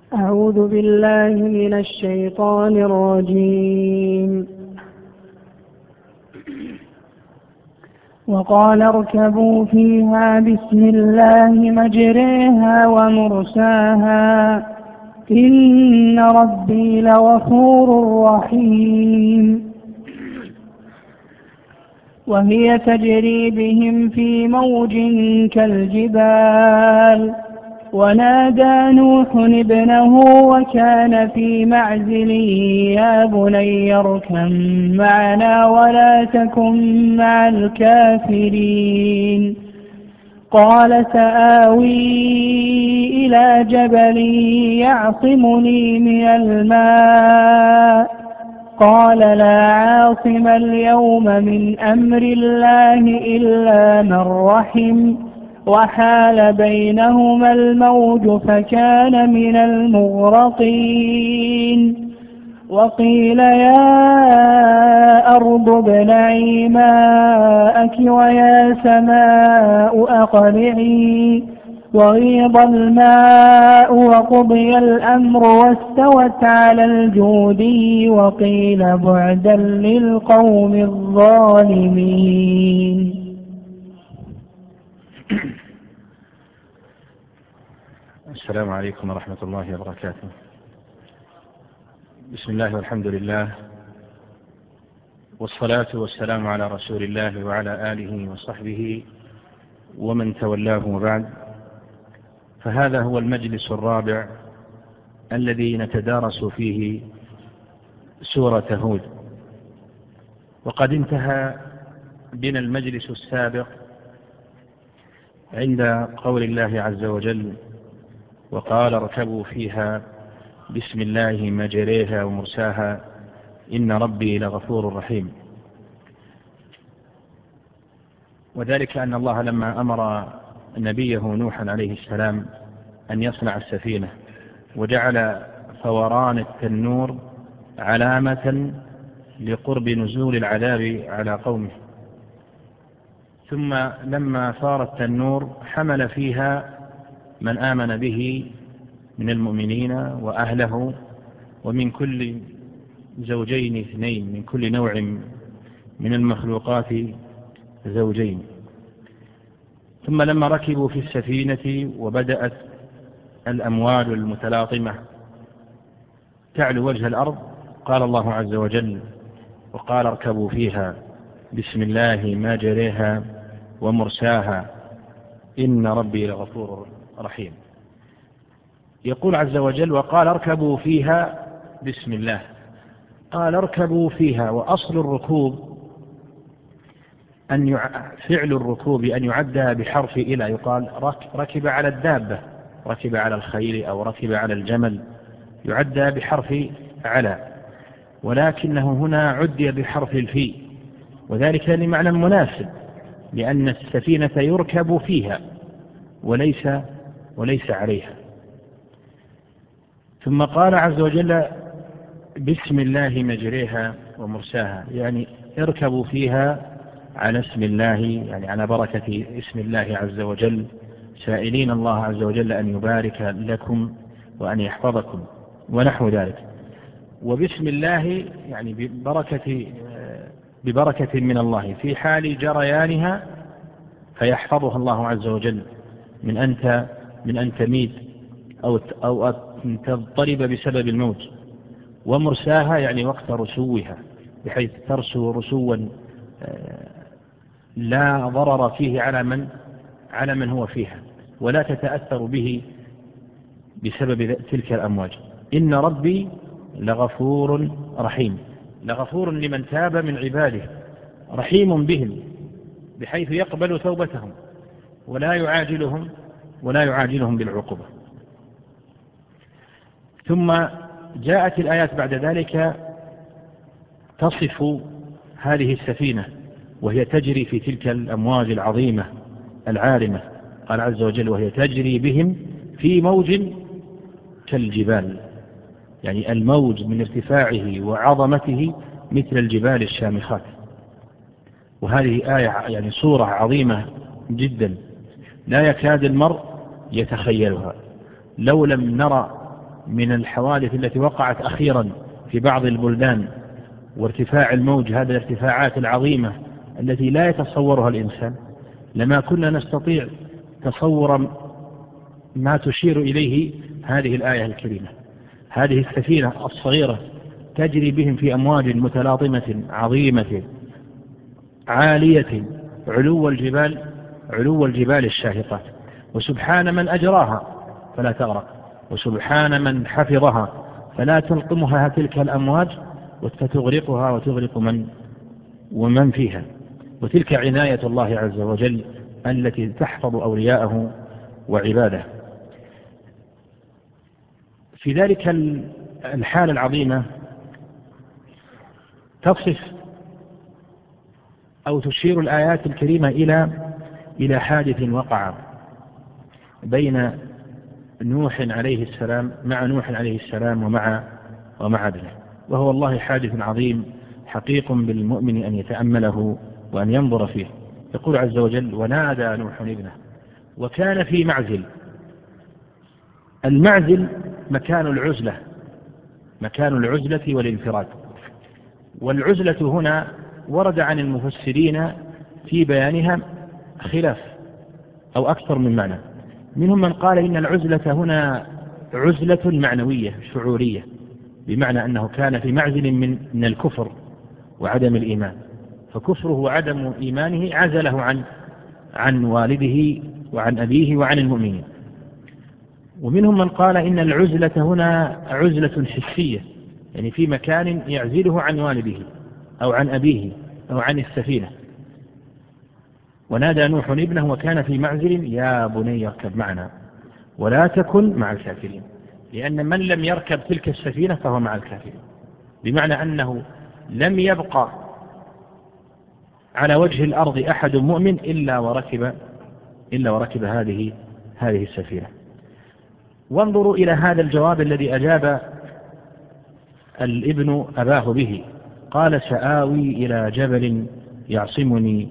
أعوذ بالله من الشيطان الرجيم. وقال اركبوا فيها بسم الله مجريها ومرساها إن ربي لغفور رحيم. وهي تجري بهم في موج كالجبال ونادى نوح ابنه وكان في معزل يا بني اركب معنا ولا تكن مع الكافرين. قال سآوي إلى جبل يعصمني من الماء قال لا عاصم اليوم من أمر الله إلا من رحم وحال بينهما الموج فكان من المغرقين. وقيل يا أرض ابلعي ماءك ويا سماء أقلعي وغيض الماء وقضي الأمر واستوت على الجودي وقيل بعدا للقوم الظالمين. السلام عليكم ورحمة الله وبركاته. بسم الله والحمد لله والصلاة والسلام على رسول الله وعلى آله وصحبه ومن تولاه وبعد. فهذا هو المجلس الرابع الذي نتدارس فيه سورة هود، وقد انتهى بنا المجلس السابق عند قول الله عز وجل وقال اركبوا فيها بسم الله مجريها ومرساها إن ربي لغفور رحيم. وذلك أن الله لما أمر نبيه نوحا عليه السلام أن يصنع السفينة وجعل فوران التنور علامة لقرب نزول العذاب على قومه، ثم لما صار التنور حمل فيها من آمن به من المؤمنين وأهله ومن كل زوجين اثنين، من كل نوع من المخلوقات زوجين. ثم لما ركبوا في السفينة وبدأت الأمواج المتلاطمة تعلو وجه الأرض قال الله عز وجل وقال اركبوا فيها بسم الله مجريها ومرساها إن ربي لغفور رحيم. يقول عز وجل وقال اركبوا فيها بسم الله. قال اركبوا فيها، وأصل الركوب فعل الركوب أن يعدى بحرف إلى، يقال ركب على الدابة، ركب على الخيل أو ركب على الجمل، يعدى بحرف على، ولكنه هنا عدي بحرف الفي، وذلك لمعنى مناسب، لأن السفينة يركب فيها وليس عليها. ثم قال عز وجل بسم الله مجريها ومرساها، يعني اركبوا فيها على اسم الله، يعني على بركة اسم الله عز وجل، سائلين الله عز وجل أن يبارك لكم وأن يحفظكم ونحو ذلك. وبسم الله يعني ببركة من الله في حال جريانها فيحفظها الله عز وجل من أن تميد أو أن تضطرب بسبب الموت. ومرساها يعني وقت رسوها، بحيث ترسو رسوا لا ضرر فيه على من هو فيها، ولا تتأثر به بسبب تلك الأمواج. إن ربي لغفور رحيم، لغفور لمن تاب من عباده، رحيم بهم بحيث يقبل توبتهم ولا يعاجلهم بالعقوبة. ثم جاءت الآيات بعد ذلك تصف هذه السفينة وهي تجري في تلك الأمواج العظيمة العارمة. قال عز وجل وهي تجري بهم في موج كالجبال، يعني الموج من ارتفاعه وعظمته مثل الجبال الشامخات. وهذه آية يعني صورة عظيمة جدا لا يكاد المرء يتخيلها. لو لم نرى من الحوادث التي وقعت أخيرا في بعض البلدان وارتفاع الموج، هذه الارتفاعات العظيمة التي لا يتصورها الإنسان، لما كنا نستطيع تصور ما تشير إليه هذه الآية الكريمة. هذه السفينة الصغيرة تجري بهم في أمواج متلاطمة عظيمة عالية علو الجبال الشاهقات، وسبحان من أجراها فلا تغرق، وسبحان من حفظها فلا تلقمها تلك الأمواج فتغرقها وتغرق ومن فيها. وتلك عناية الله عز وجل التي تحفظ أولياءه وعباده. في ذلك الحالة العظيمة تصف أو تشير الآيات الكريمة إلى حادث وقع بين نوح عليه السلام مع نوح عليه السلام ومع ابنه، وهو والله حادث عظيم حقيق بالمؤمن أن يتأمله وأن ينظر فيه. يقول عز وجل: ونادى نوح ابنه وكان في معزل. المعزل مكان العزلة والانفراد. والعزلة هنا ورد عن المفسرين في بيانها خلاف أو أكثر من معنى. منهم من قال إن العزلة هنا عزلة معنوية شعورية، بمعنى أنه كان في معزل من الكفر وعدم الإيمان، فكفره وعدم إيمانه عزله عن والده وعن أبيه وعن المؤمنين. ومنهم من قال إن العزلة هنا عزلة حسية، يعني في مكان يعزله عن والده أو عن أبيه أو عن السفينة. ونادى نوح ابنه وكان في معزل يا بني اركب معنا ولا تكن مع الكافرين، لأن من لم يركب تلك السفينة فهو مع الكافرين، بمعنى أنه لم يبقى على وجه الأرض أحد مؤمن إلا وركب هذه السفينة. وانظروا إلى هذا الجواب الذي أجاب الابن أباه به، قال: سآوي إلى جبل يعصمني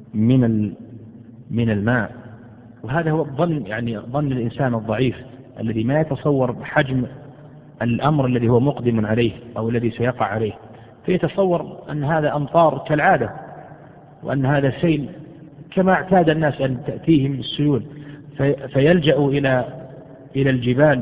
من الماء. وهذا هو ظن الإنسان الضعيف الذي ما يتصور حجم الأمر الذي هو مقدم عليه أو الذي سيقع عليه، فيتصور أن هذا أمطار كالعادة، وأن هذا سيل كما اعتاد الناس أن تأتيهم السيول، فيلجأوا إلى الجبال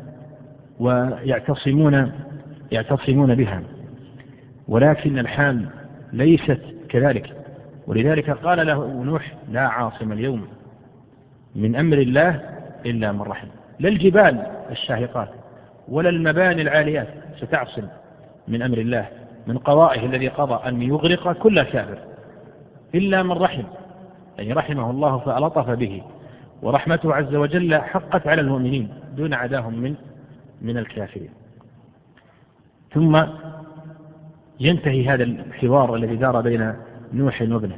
ويعتصمون بها. ولكن الحال ليست كذلك، ولذلك قال له نوح: لا عاصم اليوم من أمر الله إلا من رحم. لا الجبال الشاهقات ولا المباني العاليات ستعصم من أمر الله، من قضائه الذي قضى أن يغرق كل كافر، إلا من رحم، يعني رحمه الله فألطف به، ورحمته عز وجل حقت على المؤمنين دون عداهم من الكافرين. ثم ينتهي هذا الحوار الذي دار بين نوح وابنه،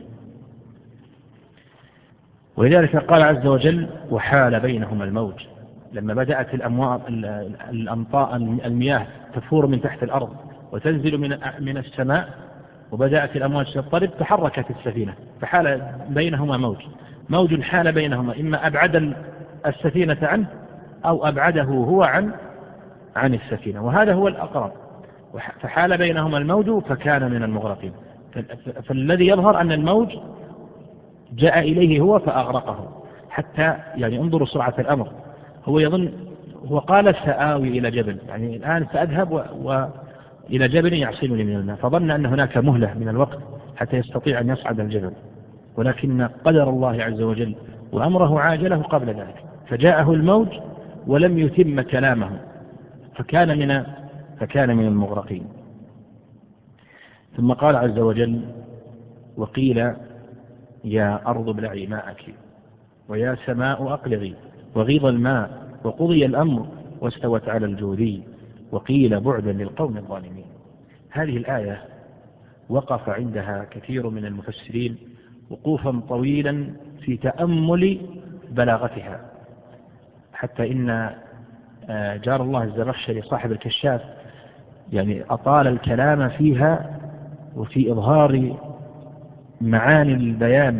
ولذلك قال عز وجل: وحال بينهما الموج. لما بدأت المياه تفور من تحت الأرض وتنزل من السماء، وبدأت الأمواج تضطرب، تحركت السفينة، فحال بينهما موج حال بينهما، إما أبعد السفينة عنه أو أبعده هو عن السفينة، وهذا هو الأقرب. فحال بينهما الموج فكان من المغرقين. فالذي يظهر أن الموج جاء إليه هو فأغرقه، حتى يعني انظروا سرعة الأمر. هو قال: سآوي إلى جبل، يعني الآن سأذهب إلى جبل يعصمني من الماء، فظن أن هناك مهلة من الوقت حتى يستطيع أن يصعد الجبل، ولكن قدر الله عز وجل وأمره عاجله قبل ذلك، فجاءه الموج ولم يتم كلامه فكان من المغرقين. ثم قال عز وجل: وقيل يا أرض ابلعي ماءك ويا سماء أقلعي وغيض الماء وقضي الأمر واستوت على الجودي وقيل بعدا للقوم الظالمين. هذه الآية وقف عندها كثير من المفسرين وقوفا طويلا في تأمل بلاغتها، حتى إن جار الله الزمخشري صاحب الكشاف يعني أطال الكلام فيها وفي إظهار معاني البيان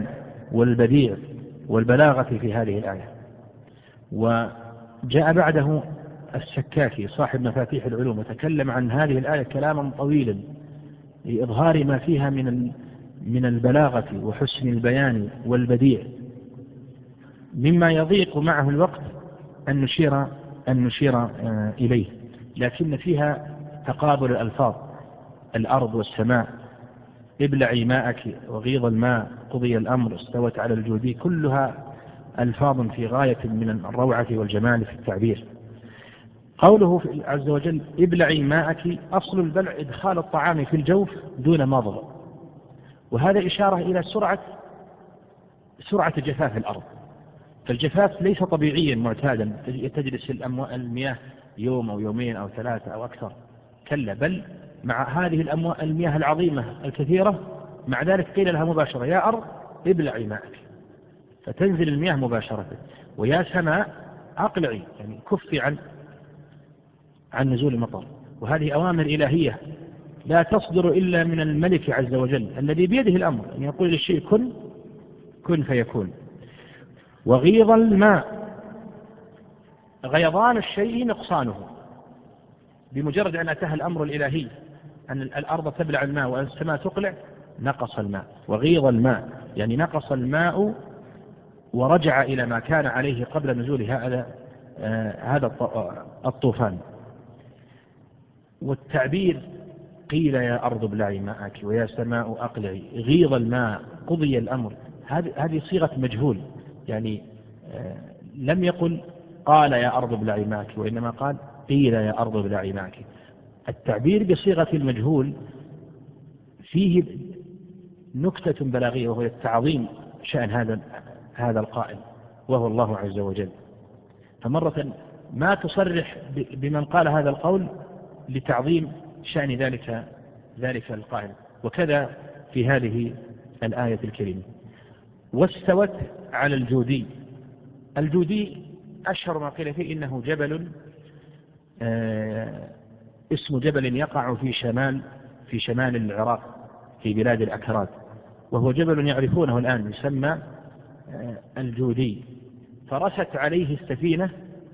والبديع والبلاغة في هذه الآية. وجاء بعده السكاكي صاحب مفاتيح العلوم وتكلم عن هذه الآية كلاما طويلا لإظهار ما فيها من البلاغة وحسن البيان والبديع، مما يضيق معه الوقت أن نشير إليه، لكن فيها تقابل الألفاظ: الأرض والسماء، ابلعي ماءك، وغيض الماء، قضي الأمر، استوت على الجودي، كلها ألفاظ في غاية من الروعة والجمال في التعبير. قوله عز وجل ابلعي ماءك، أصل البلع إدخال الطعام في الجوف دون مضغ، وهذا إشارة إلى سرعة جفاف الأرض. فالجفاف ليس طبيعيا معتادا تجلس المياه يوم أو يومين أو ثلاثة أو أكثر، كلا، بل مع هذه المياه العظيمة الكثيرة مع ذلك قيل لها مباشرة: يا أرض ابلعي ماءك، فتنزل المياه مباشرة. ويا سماء أقلعي، يعني كفي عن نزول المطر. وهذه أوامر إلهية لا تصدر إلا من الملك عز وجل الذي بيده الأمر أن يقول للشيء كن فيكون. وغيض الماء، غيضان الشيء نقصانه، بمجرد أن أتاها الأمر الإلهي أن الأرض تبلع الماء وأن السماء تقلع نقص الماء. وغيض الماء يعني نقص الماء ورجع إلى ما كان عليه قبل نزول هذا الطوفان. والتعبير قيل يا أرض ابلعي ماءك ويا سماء أقلعي، غيض الماء، قضي الأمر، هذه صيغة مجهول، يعني لم يقل قال يا أرض ابلعي ماءك، وإنما قال قيل يا أرض ابلعي ماءك. التعبير بصيغة المجهول فيه نكتة بلاغية، وهو التعظيم شأن هذا القائل وهو الله عز وجل. فمرة ما تصرح بمن قال هذا القول لتعظيم شأن ذلك القائل، وكذا في هذه الآية الكريمة. واستوت على الجودي. الجودي أشهر ما قيل فيه إنه جبل، اسم جبل يقع في شمال العراق في بلاد الأكراد، وهو جبل يعرفونه الآن يسمى الجودي. فرست عليه السفينة،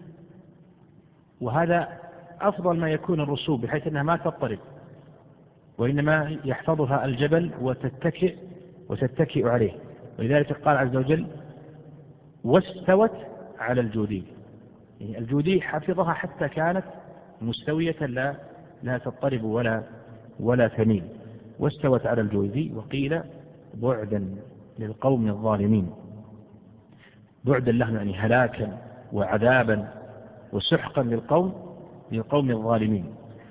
وهذا أفضل ما يكون الرسوب بحيث أنها ما تضطرب، وإنما يحفظها الجبل وتتكئ عليه. ولذلك قال عز وجل واستوت على الجودي، يعني الجودي حفظها حتى كانت مستوية لا تضطرب ولا تميل. واستوت على الجودي. وقيل بعدا للقوم الظالمين، بعدا لهم يعني هلاكا وعذابا وسحقا للقوم الظالمين.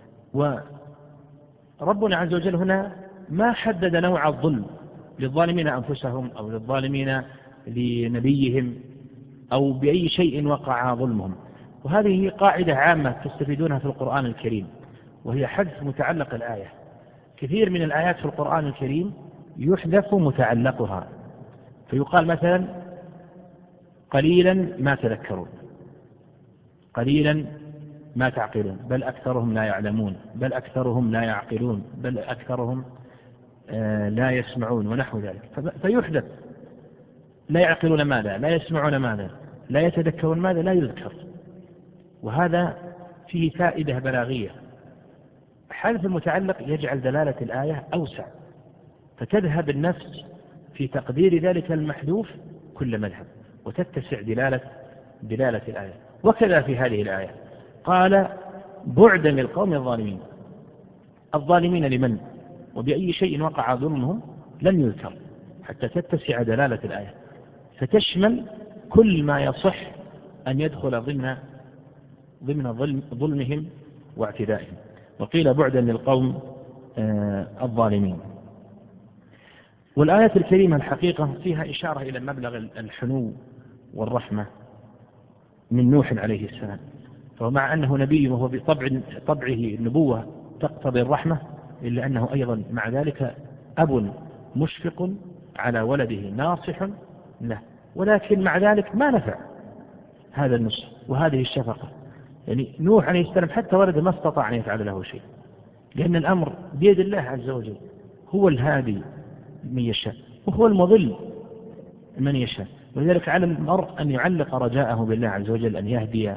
وربنا عز وجل هنا ما حدد نوع الظلم للظالمين أنفسهم أو للظالمين لنبيهم أو بأي شيء وقع ظلمهم. وهذه قاعدة عامة تستفيدونها في القرآن الكريم، وهي حذف متعلق الآية. كثير من الآيات في القرآن الكريم يحذف متعلقها، فيقال مثلا قليلا ما تذكرون، قليلا ما تعقلون، بل أكثرهم لا يعلمون، بل أكثرهم لا يعقلون، بل أكثرهم لا يسمعون، ونحو ذلك. فيحذف. لا يعقلون ماذا؟ لا يسمعون ماذا؟ لا يتذكرون ماذا؟ لا يذكر. وهذا فيه فائدة بلاغية. حذف المتعلق يجعل دلالة الآية أوسع، فتذهب النفس في تقدير ذلك المحذوف كل مذهب، وتتسع دلالة الآية. وكذا في هذه الآية قال بعدا للقوم الظالمين. الظالمين لمن وبأي شيء وقع ظلمهم لم يذكر حتى تتسع دلالة الآية، فتشمل كل ما يصح أن يدخل ضمن ظلمهم واعتدائهم. وقيل بعدا للقوم الظالمين. والآية الكريمة الحقيقة فيها إشارة إلى مبلغ الحنو والرحمة من نوح عليه السلام. فهو مع أنه نبي وهو بطبعه النبوة تقتضي الرحمة، إلا أنه أيضا مع ذلك أب مشفق على ولده ناصح له، ولكن مع ذلك ما نفع هذا النصح وهذه الشفقة. يعني نوح عليه السلام حتى ولده ما استطاع أن يفعل له شيء، لأن الأمر بيد الله عز وجل، هو الهادي من يشاء وهو المضل من يشاء. ولذلك على المرء أن يعلق رجاءه بالله عز وجل أن يهدي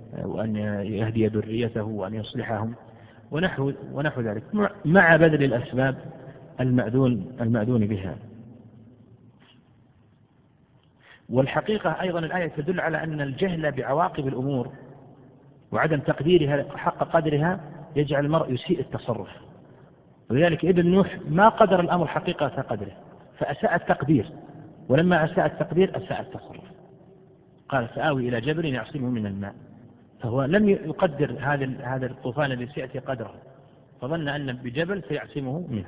وأن يهدي ذريته وأن يصلحهم ونحو ذلك، مع بذل الأسباب المأذون بها. والحقيقة أيضا الآية تدل على أن الجهل بعواقب الأمور وعدم تقديرها حق قدرها يجعل المرء يسيء التصرف. ولذلك ابن نوح ما قدر الأمر حقيقة قدره، فأساء التقدير، ولما أساء التقدير أساء التصرف. قال سآوي إلى جبل يعصمه من الماء، فهو لم يقدر هذا الطوفان الذي سيأتي قدره، فظن أن بجبل سيعصمه منه.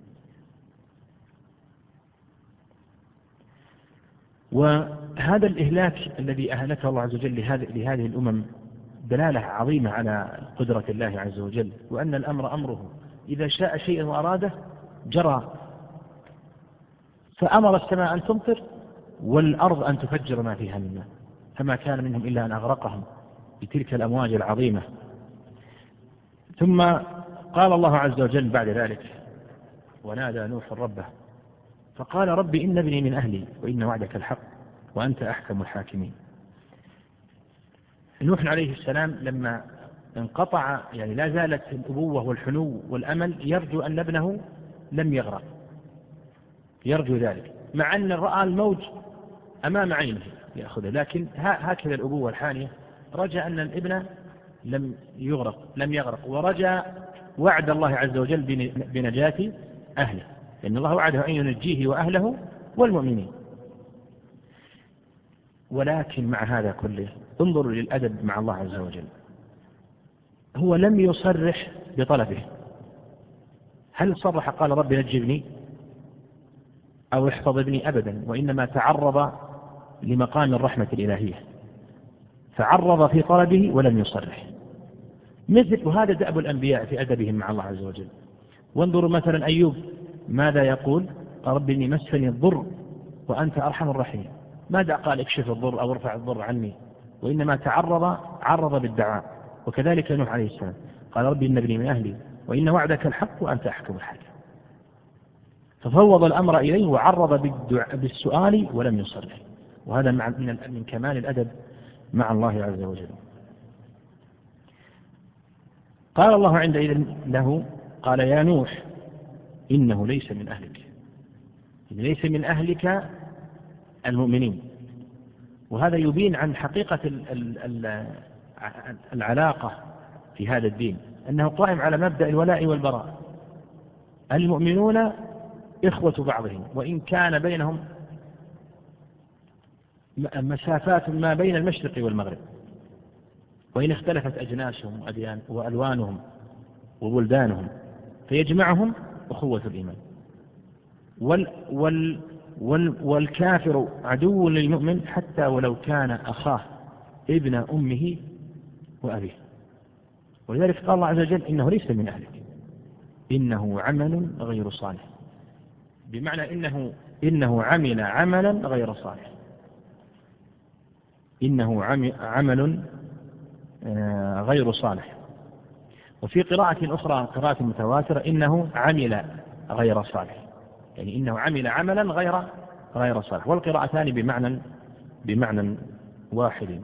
وهذا الإهلاك الذي أهلكه الله عز وجل لهذه الأمم دلالة عظيمة على قدرة الله عز وجل، وأن الأمر أمره إذا شاء شيئا وأراده جرى، فأمر السماء أن تمطر والأرض أن تفجر ما فيها من ماء، فما كان منهم إلا أن أغرقهم بتلك الأمواج العظيمة. ثم قال الله عز وجل بعد ذلك: ونادى نوح ربه فقال رب إن ابني من أهلي وإن وعدك الحق وأنت أحكم الحاكمين. نوح عليه السلام لما انقطع، يعني لا زالت الأبوة والحنو والأمل، يرجو أن ابنه لم يغرق، يرجو ذلك مع أن رأى الموج أمام عينه يأخذه، لكن هكذا الأبوة الحانية، رجى أن الابن لم يغرق، ورجى وعد الله عز وجل بنجاة أهله، لأن الله وعده أن ينجيه وأهله والمؤمنين. ولكن مع هذا كله انظروا للأدب مع الله عز وجل، هو لم يصرح بطلبه. هل صرح قال رب نجي ابني أو احفظ ابني؟ أبدا، وإنما تعرض لمقام الرحمة الإلهية، فعرض في طلبه ولم يصرح. وهذا دأب الأنبياء في أدبهم مع الله عز وجل. وانظروا مثلا أيوب ماذا يقول: رب إني مسني الضر وأنت أرحم الراحمين. ماذا قال اكشف الضر أو ارفع الضر عني؟ وإنما عرض بالدعاء. وكذلك نوح عليه السلام قال رب إن ابني من أهلي وإن وعدك الحق وأنت أحكم الحاكم، ففوض الأمر إليه وعرض بالسؤال ولم يصرح. وهذا من كمال الأدب مع الله عز وجل. قال الله عندئذ له: قال يا نوح إنه ليس من أهلك، ليس من أهلك المؤمنين. وهذا يبين عن حقيقة العلاقة في هذا الدين، أنه قائم على مبدأ الولاء والبراء. المؤمنون إخوة بعضهم، وإن كان بينهم مسافات ما بين المشرق والمغرب، وإن اختلفت أجناسهم وألوانهم وبلدانهم، فيجمعهم أخوة الإيمان. والكافر عدو للمؤمن حتى ولو كان أخاه ابن أمه وأبيه. ولذلك قال الله عز وجل: إنه ليس من أهلك إنه عمل غير صالح، بمعنى إنه عمل عملا غير صالح، إنه عمل غير صالح. وفي قراءة أخرى، قراءة متواترة، إنه عمل غير صالح، يعني إنه عمل عملا غير صالح، والقراءتان بمعنى واحد.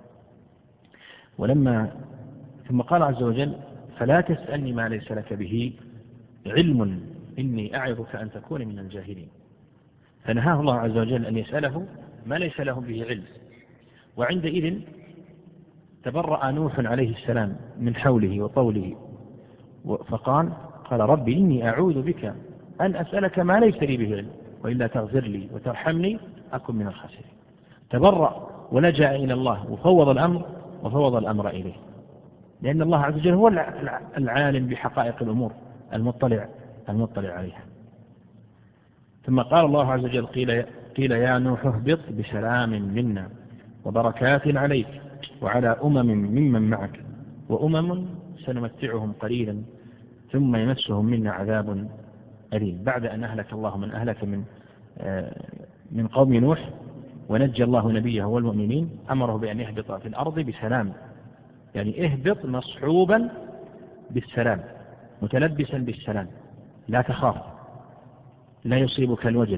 ثم قال عز وجل: فلا تسألني ما ليس لك به علم إني أعظك أن تكون من الجاهلين. فنهاه الله عز وجل أن يسأله ما ليس له به علم. وعندئذ تبرأ نوح عليه السلام من حوله وطوله، فقال ربي إني أعوذ بك أن أسألك ما ليس لي به علم وإلا تغفر لي وترحمني أكن من الخاسرين. تبرأ ولجأ إلى الله وفوض الأمر إليه، لأن الله عز وجل هو العالم بحقائق الأمور المطلع عليها. ثم قال الله عز وجل: قيل يا نوح اهبط بسلام منا وبركات عليك وعلى ممن معك وأمم سنمتعهم قليلا ثم يمسهم منا عذاب أليم. بعد أن أهلك الله من أهلك من قوم نوح ونجى الله نبيه والمؤمنين، أمره بأن يهبط في الأرض بسلام، يعني اهبط مصحوبا بالسلام متلبسا بالسلام، لا تخاف، لا يصيبك الوجل،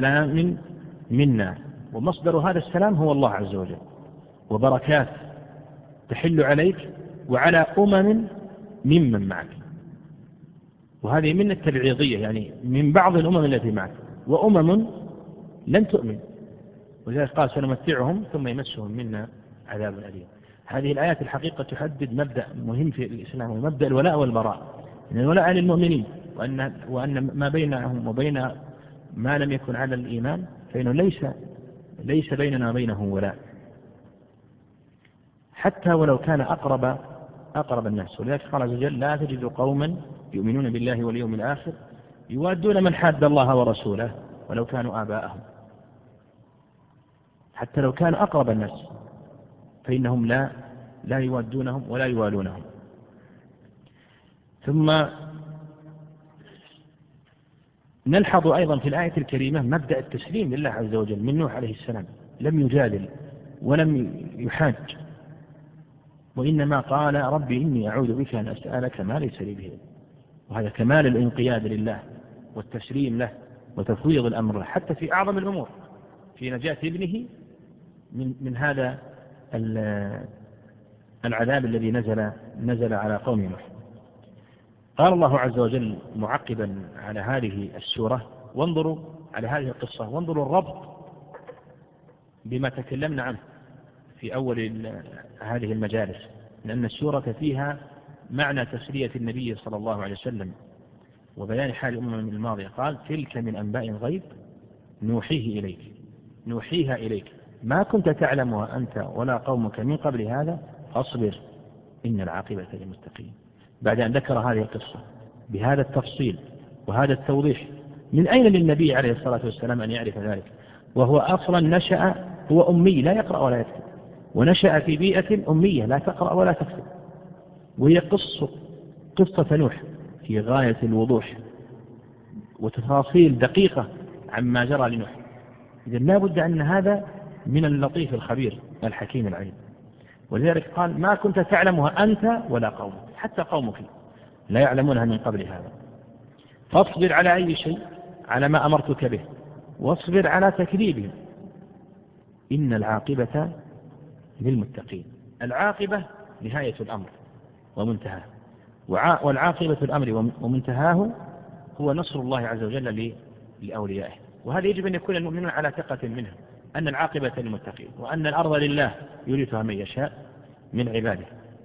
بسلام منا. ومصدر هذا السلام هو الله عز وجل. وبركات تحل عليك وعلى أمم ممن معك. وهذه من التبعيضية، يعني من بعض الأمم التي معك، وأمم لن تؤمن. ولذلك قال سنمتعهم ثم يمسهم منا عذاب أليم. هذه الآيات الحقيقة تحدد مبدأ مهم في الإسلام، ومبدأ الولاء والبراء، إن الولاء للمؤمنين، وأن ما بينهم وبين ما لم يكن على الإيمان فإنه ليس بيننا وبينه ولاء، حتى ولو كان أقرب الناس. ولذلك قال عز وجل لا تجد قوما يؤمنون بالله واليوم الآخر يوادون من حاد الله ورسوله ولو كانوا آباءهم. حتى لو كان أقرب الناس فإنهم لا يوادونهم ولا يوالونهم. ثم نلحظ أيضا في الآية الكريمة مبدأ التسليم لله عز وجل من نوح عليه السلام، لم يجادل ولم يحاج، وإنما قال ربي إني أعوذ بك أن أسألك ما ليس لي به. وهذا كمال الانقياد لله والتسليم له وتفويض الأمر له، حتى في أعظم الأمور، في نجاة ابنه من هذا العذاب الذي نزل على قوم نوح. قال الله عز وجل معقبا على هذه السورة: وانظروا على هذه القصة، وانظروا الربط بما تكلمنا عنه في أول هذه المجالس، لأن السورة فيها معنى تسلية النبي صلى الله عليه وسلم وبيان حال الأمم الماضية. قال تلك من أنباء الغيب نوحيها إليك ما كنت تعلمها أنت ولا قومك من قبل هذا فاصبر إن العاقبة للمتقين. بعد أن ذكر هذه القصة بهذا التفصيل وهذا التوضيح، من أين للنبي عليه الصلاة والسلام أن يعرف ذلك وهو أصلا نشأ هو أمي لا يقرأ ولا يكتب، ونشأ في بيئة أمية لا تقرأ ولا تكتب، وهي قصة نوح في غاية الوضوح وتفاصيل دقيقة عما جرى لنوح. إذن لا بد أن هذا من اللطيف الخبير الحكيم العليم. ولذلك قال ما كنت تعلمها أنت ولا قومك، حتى قومك لا يعلمونها من قبل هذا، فاصبر على أي شيء، على ما أمرتك به، واصبر على تكذيبهم، إن العاقبة للمتقين. العاقبة نهاية الأمر ومنتهاه، والعاقبة الأمر ومنتهاه هو نصر الله عز وجل لأوليائه. وهذا يجب أن يكون المؤمنون على ثقة منه، أن العاقبة للمتقين، وأن الأرض لله يورثها من يشاء من عباده.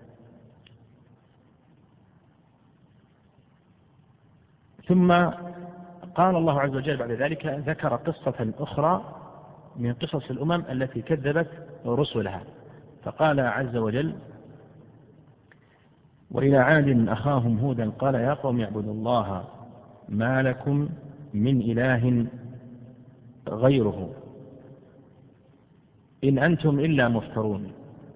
ثم قال الله عز وجل بعد ذلك ذكر قصة أخرى من قصص الأمم التي كذبت رسلها، فقال عز وجل وإلى عاد أخاهم هودا قال يا قوم اعبدوا الله ما لكم من إله غيره إن أنتم إلا مفترون.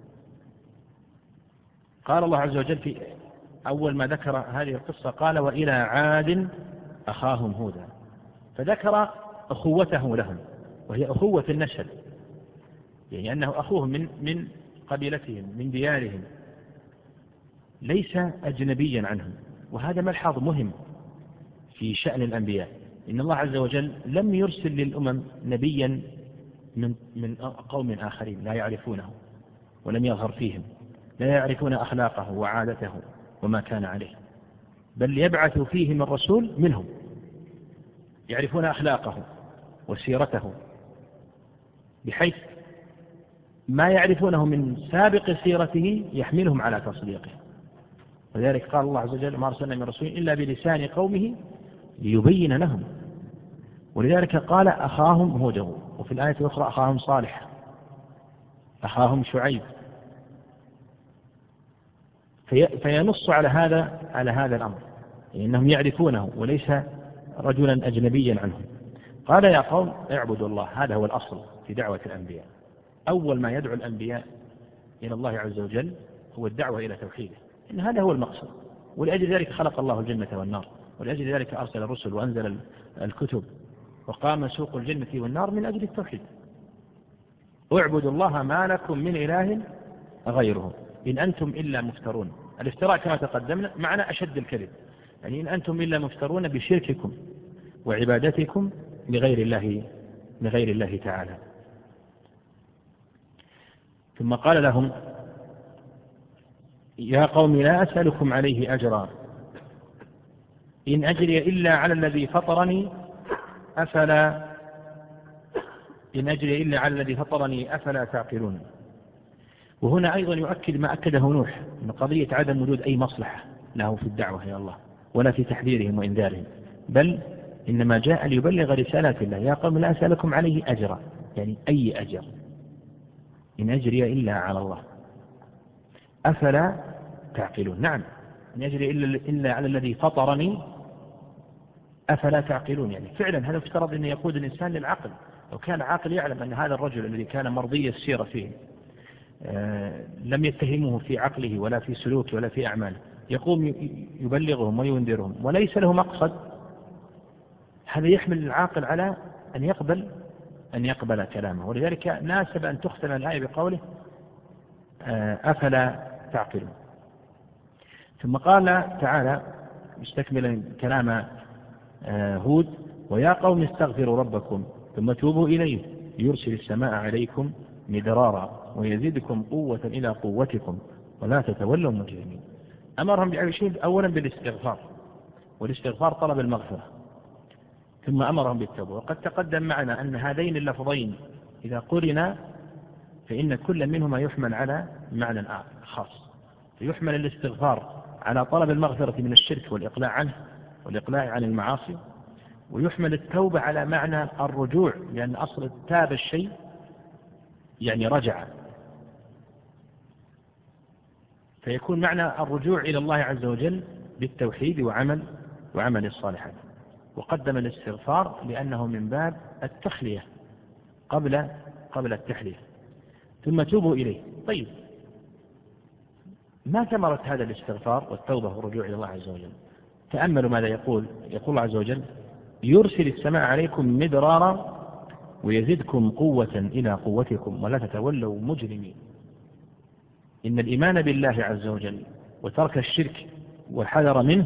قال الله عز وجل في أول ما ذكر هذه القصة قال وإلى عاد أخاهم هودا، فذكر أخوته لهم، وهي أخوة النسل، يعني أنه أخوهم من قبيلتهم من ديارهم، ليس أجنبيا عنهم. وهذا ملحظ مهم في شأن الأنبياء، إن الله عز وجل لم يرسل للأمم نبيا من قوم آخرين لا يعرفونه ولم يظهر فيهم، لا يعرفون أخلاقه وعادته وما كان عليه، بل يبعث فيهم الرسول منهم يعرفون أخلاقه وسيرته، بحيث ما يعرفونه من سابق سيرته يحملهم على تصديقه. وذلك قال الله عز وجل ما أرسلنا من رسول إلا بلسان قومه ليبين لهم. ولذلك قال أخاهم هودا، وفي الآية الأخرى أخاهم صالح، أخاهم شعيب، فينص على هذا الأمر، يعني أنهم يعرفونه وليس رجلا أجنبيا عنهم. قال يا قوم اعبدوا الله، هذا هو الأصل في دعوة الأنبياء. أول ما يدعو الأنبياء إلى الله عز وجل هو الدعوة إلى توحيده، إن هذا هو المقصد، ولأجل ذلك خلق الله الجنة والنار، ولأجل ذلك أرسل الرسل وأنزل الكتب، وقام سوق الجنة والنار من أجل التوحيد. اعبدوا الله ما لكم من إله غيره إن أنتم إلا مفترون. الافتراء كما تقدمنا معنى أشد الكذب، يعني إن أنتم إلا مفترون بشرككم وعبادتكم لغير الله تعالى. ثم قال لهم يا قوم لا أسألكم عليه أجرا إن أجري إلا على الذي فطرني أفلا تعقلون. وهنا أيضا يؤكد ما أكده نوح من قضية عدم وجود أي مصلحة له في الدعوة إلى الله ولا في تحذيرهم وإنذارهم، بل إنما جاء ليبلغ رسالات الله. يا قوم لا أسألكم عليه أجرا، يعني أي أجر، إن أجري إلا على الله أفلا تعقلون. نعم، إن أجري إلا على الذي فطرني أفلا تعقلون، يعني فعلا هذا افترض أن يقود الإنسان للعقل. لو كان عاقل يعلم أن هذا الرجل الذي كان مرضي السيرة فيه لم يتهمه في عقله ولا في سلوكه ولا في أعماله، يقوم يبلغهم وينذرهم وليس له مقصد، هذا يحمل العاقل على أن يقبل كلامه. ولذلك ناسب أن تختم الآية بقوله أفلا تعقلون. ثم قال تعالى مستكملا كلام هود: ويا قوم استغفروا ربكم ثم توبوا إليه يرسل السماء عليكم مدرارا ويزيدكم قوة إلى قوتكم ولا تتولوا مجرمين. أمرهم بأي شيء، أولا بالاستغفار، والاستغفار طلب المغفرة، ثم أمرهم بالتوبة. وقد تقدم معنا أن هذين اللفظين إذا قرنا فإن كل منهما يحمل على معنى خاص. فيحمل الاستغفار على طلب المغفرة من الشرك والإقلاع عنه والإقلاع عن المعاصي، ويحمل التوبة على معنى الرجوع، لأن أصل تاب الشيء يعني رجع، فيكون معنى الرجوع إلى الله عز وجل بالتوحيد وعمل الصالحات. وقدم الاستغفار لأنه من باب التخلية قبل التحلية. ثم توبوا إليه. طيب، ما ثمرة هذا الاستغفار والتوبة والرجوع إلى الله عز وجل؟ تأملوا ماذا يقول الله عز وجل: يرسل السماء عليكم مدرارا ويزدكم قوة إلى قوتكم ولا تتولوا مجرمين. إن الإيمان بالله عز وجل وترك الشرك والحذر منه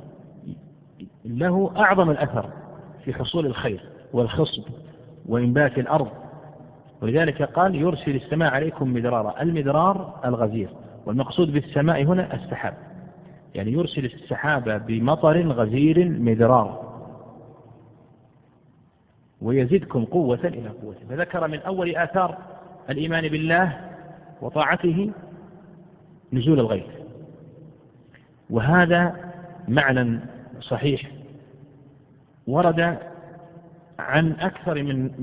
له أعظم الأثر في حصول الخير والخصب وإنبات الأرض. ولذلك قال: يرسل السماء عليكم مدرارا. المدرار الغزير، والمقصود بالسماء هنا السحاب، يعني يرسل السحاب بمطر غزير مدرار ويزدكم قوة إلى قوته. فذكر من أول آثار الإيمان بالله وطاعته نزول الغيث، وهذا معنى صحيح ورد عن أكثر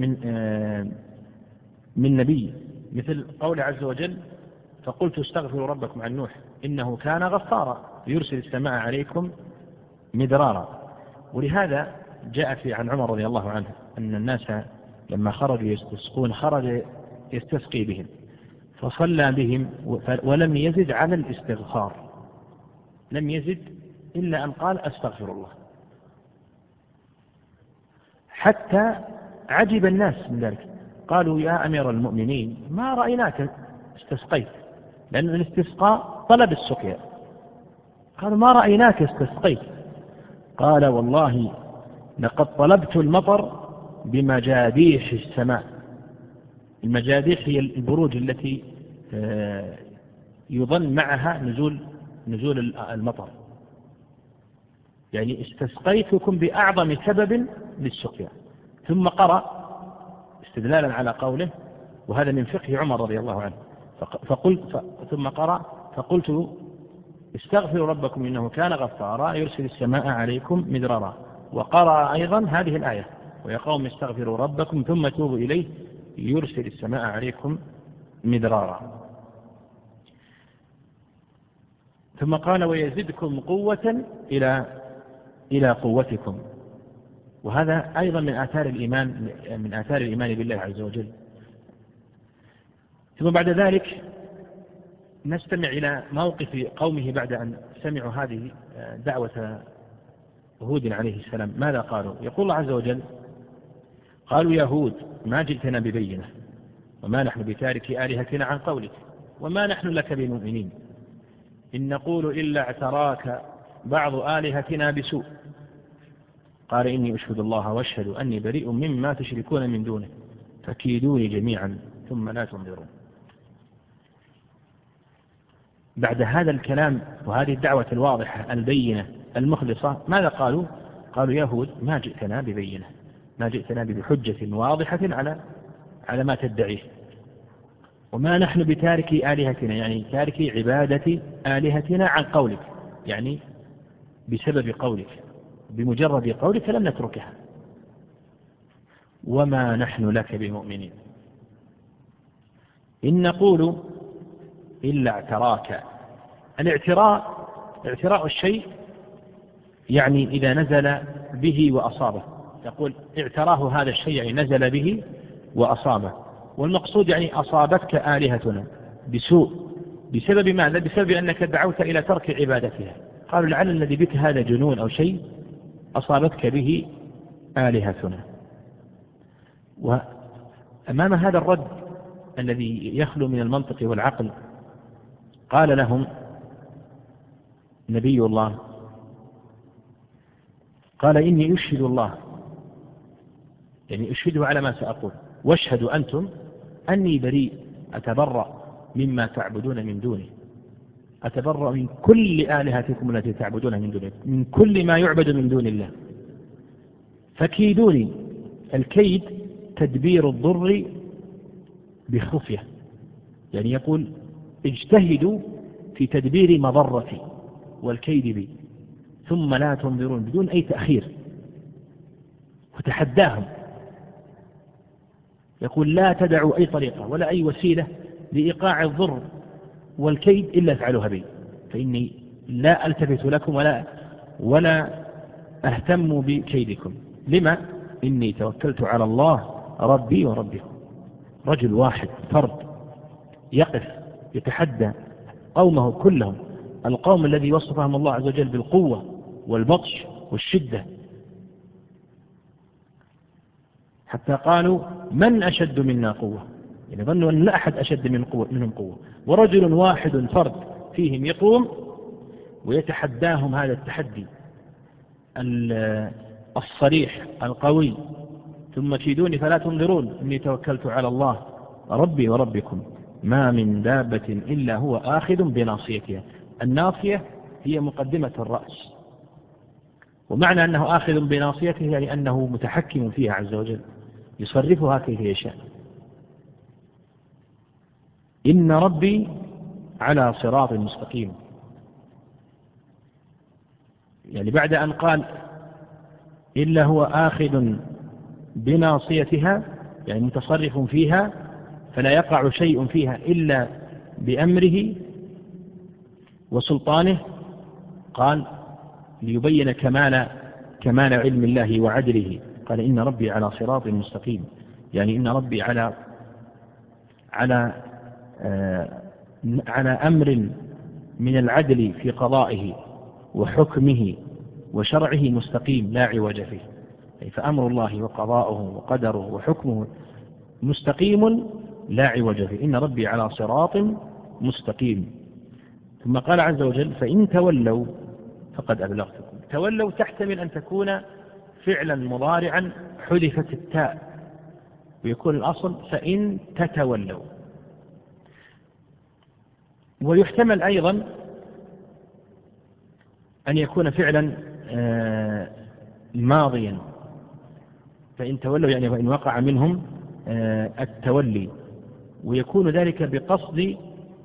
من نبي، مثل قول عز وجل: فقلت استغفروا ربكم عن نوح إنه كان غفارا يرسل السماء عليكم مدرارا. ولهذا جاء عن عمر رضي الله عنه أن الناس لما خرجوا يستسقون خرج يستسقي بهم فصلى بهم ولم يزد على الاستغفار، لم يزد إلا أن قال أستغفر الله، حتى عجب الناس من ذلك. قالوا: يا أمير المؤمنين ما رأيناك استسقيت، لأن الاستسقاء طلب السقيا. قالوا: ما رأيناك استسقيت. قال: والله لقد طلبت المطر بمجاديح السماء. المجاديح هي البروج التي يظن معها نزول المطر، يعني استسقيتكم بأعظم سبب للسقيا. ثم قرأ استدلالا على قوله، وهذا من فقه عمر رضي الله عنه، ثم قرأ: فقلت استغفروا ربكم إنه كان غفارا يرسل السماء عليكم مدرارا. وقرأ أيضا هذه الآية: ويا قوم استغفروا ربكم ثم توبوا إليه يرسل السماء عليكم مدرارا. ثم قال: ويزدكم قوة إلى قوتكم. وهذا أيضا من آثار الإيمان بالله عز وجل. ثم بعد ذلك نستمع إلى موقف قومه بعد أن سمعوا هذه دعوة هود عليه السلام. ماذا قالوا؟ يقول الله عز وجل: قالوا: يا هود ما جئتنا ببينة وما نحن بتاركي آلهتنا عن قولك وما نحن لك بمؤمنين إن نقول إلا اعتراك بعض آلهتنا بسوء. قال: إني أشهد الله واشهد أني بريء مما تشركون من دونه فكيدوني جميعا ثم لا تنظرون. بعد هذا الكلام وهذه الدعوة الواضحة البينة المخلصة ماذا قالوا؟ قالوا يهود ما جئتنا ببينة، ما جئتنا بحجة واضحة على ما تدعيه، وما نحن بتاركي آلهتنا، يعني تاركي عبادة آلهتنا عن قولك، يعني بسبب قولك، بمجرد قولك لم نتركها، وما نحن لك بمؤمنين إن نقول إلا اعتراك. اعتراء الشيء يعني إذا نزل به وأصابه، يقول اعتراه هذا الشيء يعني نزل به وأصابه، والمقصود يعني أصابتك آلهتنا بسوء بسبب ماذا؟ بسبب أنك دعوت إلى ترك عبادتها. قالوا لعل الذي بك هذا جنون أو شيء أصابتك به آلهتنا. وأمام هذا الرد الذي يخلو من المنطق والعقل قال لهم نبي الله، قال إني أشهد الله، يعني أشهده على ما سأقول، واشهدوا أنتم أني بريء، أتبرأ مما تعبدون من دونه، أتبرأ من كل آلهتكم التي تعبدونها من دونه، من كل ما يعبد من دون الله، فكيدوني. الكيد تدبير الضر بخفية، يعني يقول اجتهدوا في تدبير مضرتي والكيد بي ثم لا تنظرون، بدون أي تأخير، وتحداهم يقول لا تدعوا أي طريقة ولا أي وسيلة لإيقاع الضر والكيد إلا افعلوها بي، فإني لا ألتفت لكم ولا أهتم بكيدكم. لما؟ إني توكلت على الله ربي وربكم. رجل واحد فرد يقف يتحدى قومه كلهم، القوم الذي وصفهم الله عز وجل بالقوة والبطش والشدة، حتى قالوا من أشد منا قوة، يعني ظنوا أن لا أحد أشد منهم قوة، ورجل واحد فرد فيهم يقوم ويتحداهم هذا التحدي الصريح القوي، ثم كيدوني فلا تنظرون إني توكلت على الله ربي وربكم ما من دابة إلا هو آخذ بناصيتها. الناصية هي مقدمة الرأس، ومعنى أنه آخذ بناصيته يعني أنه متحكم فيها عز وجل يصرفها كيف يشاء. إن ربي على صراط مستقيم، يعني بعد أن قال إلا هو آخذ بناصيتها يعني متصرف فيها فلا يقع شيء فيها إلا بأمره وسلطانه، قال ليبين كمال علم الله وعدله، قال إن ربي على صراط مستقيم، يعني إن ربي على أمر من العدل في قضائه وحكمه وشرعه مستقيم لا عوج فيه، فأمر الله وقضاؤه وقدره وحكمه مستقيم لا عوج فيه، إن ربي على صراط مستقيم. ثم قال عز وجل فإن تولوا فقد أبلغتكم. تولوا تحتمل أن تكون فعلا مضارعا حذفت التاء ويكون الأصل فإن تتولوا، ويحتمل أيضا أن يكون فعلا ماضيا، فإن تولوا يعني وإن وقع منهم التولي، ويكون ذلك بقصد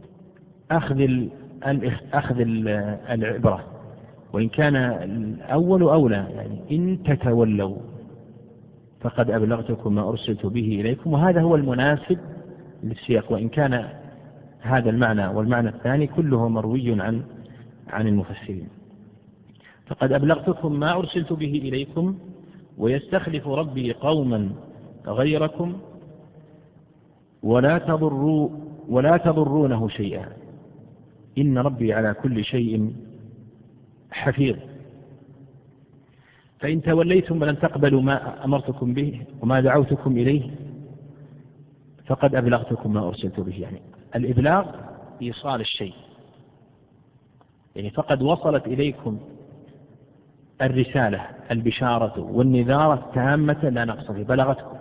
أخذ العبرة، وإن كان الأول أولى يعني إن تتولوا فقد أبلغتكم ما أرسلت به إليكم، وهذا هو المناسب للسياق، وإن كان هذا المعنى والمعنى الثاني كله مروي عن المفسرين. فقد أبلغتكم ما أرسلت به إليكم ويستخلف ربي قوما غيركم ولا تضرونه شيئا إن ربي على كل شيء حفيظ. فإن توليتم ولم تقبلوا ما أمرتكم به وما دعوتكم إليه فقد أبلغتكم ما أرسلت به، يعني الإبلاغ إيصال الشيء، يعني فقد وصلت إليكم الرسالة البشارة والنذارة التامة لا نقص فيه، بلغتكم،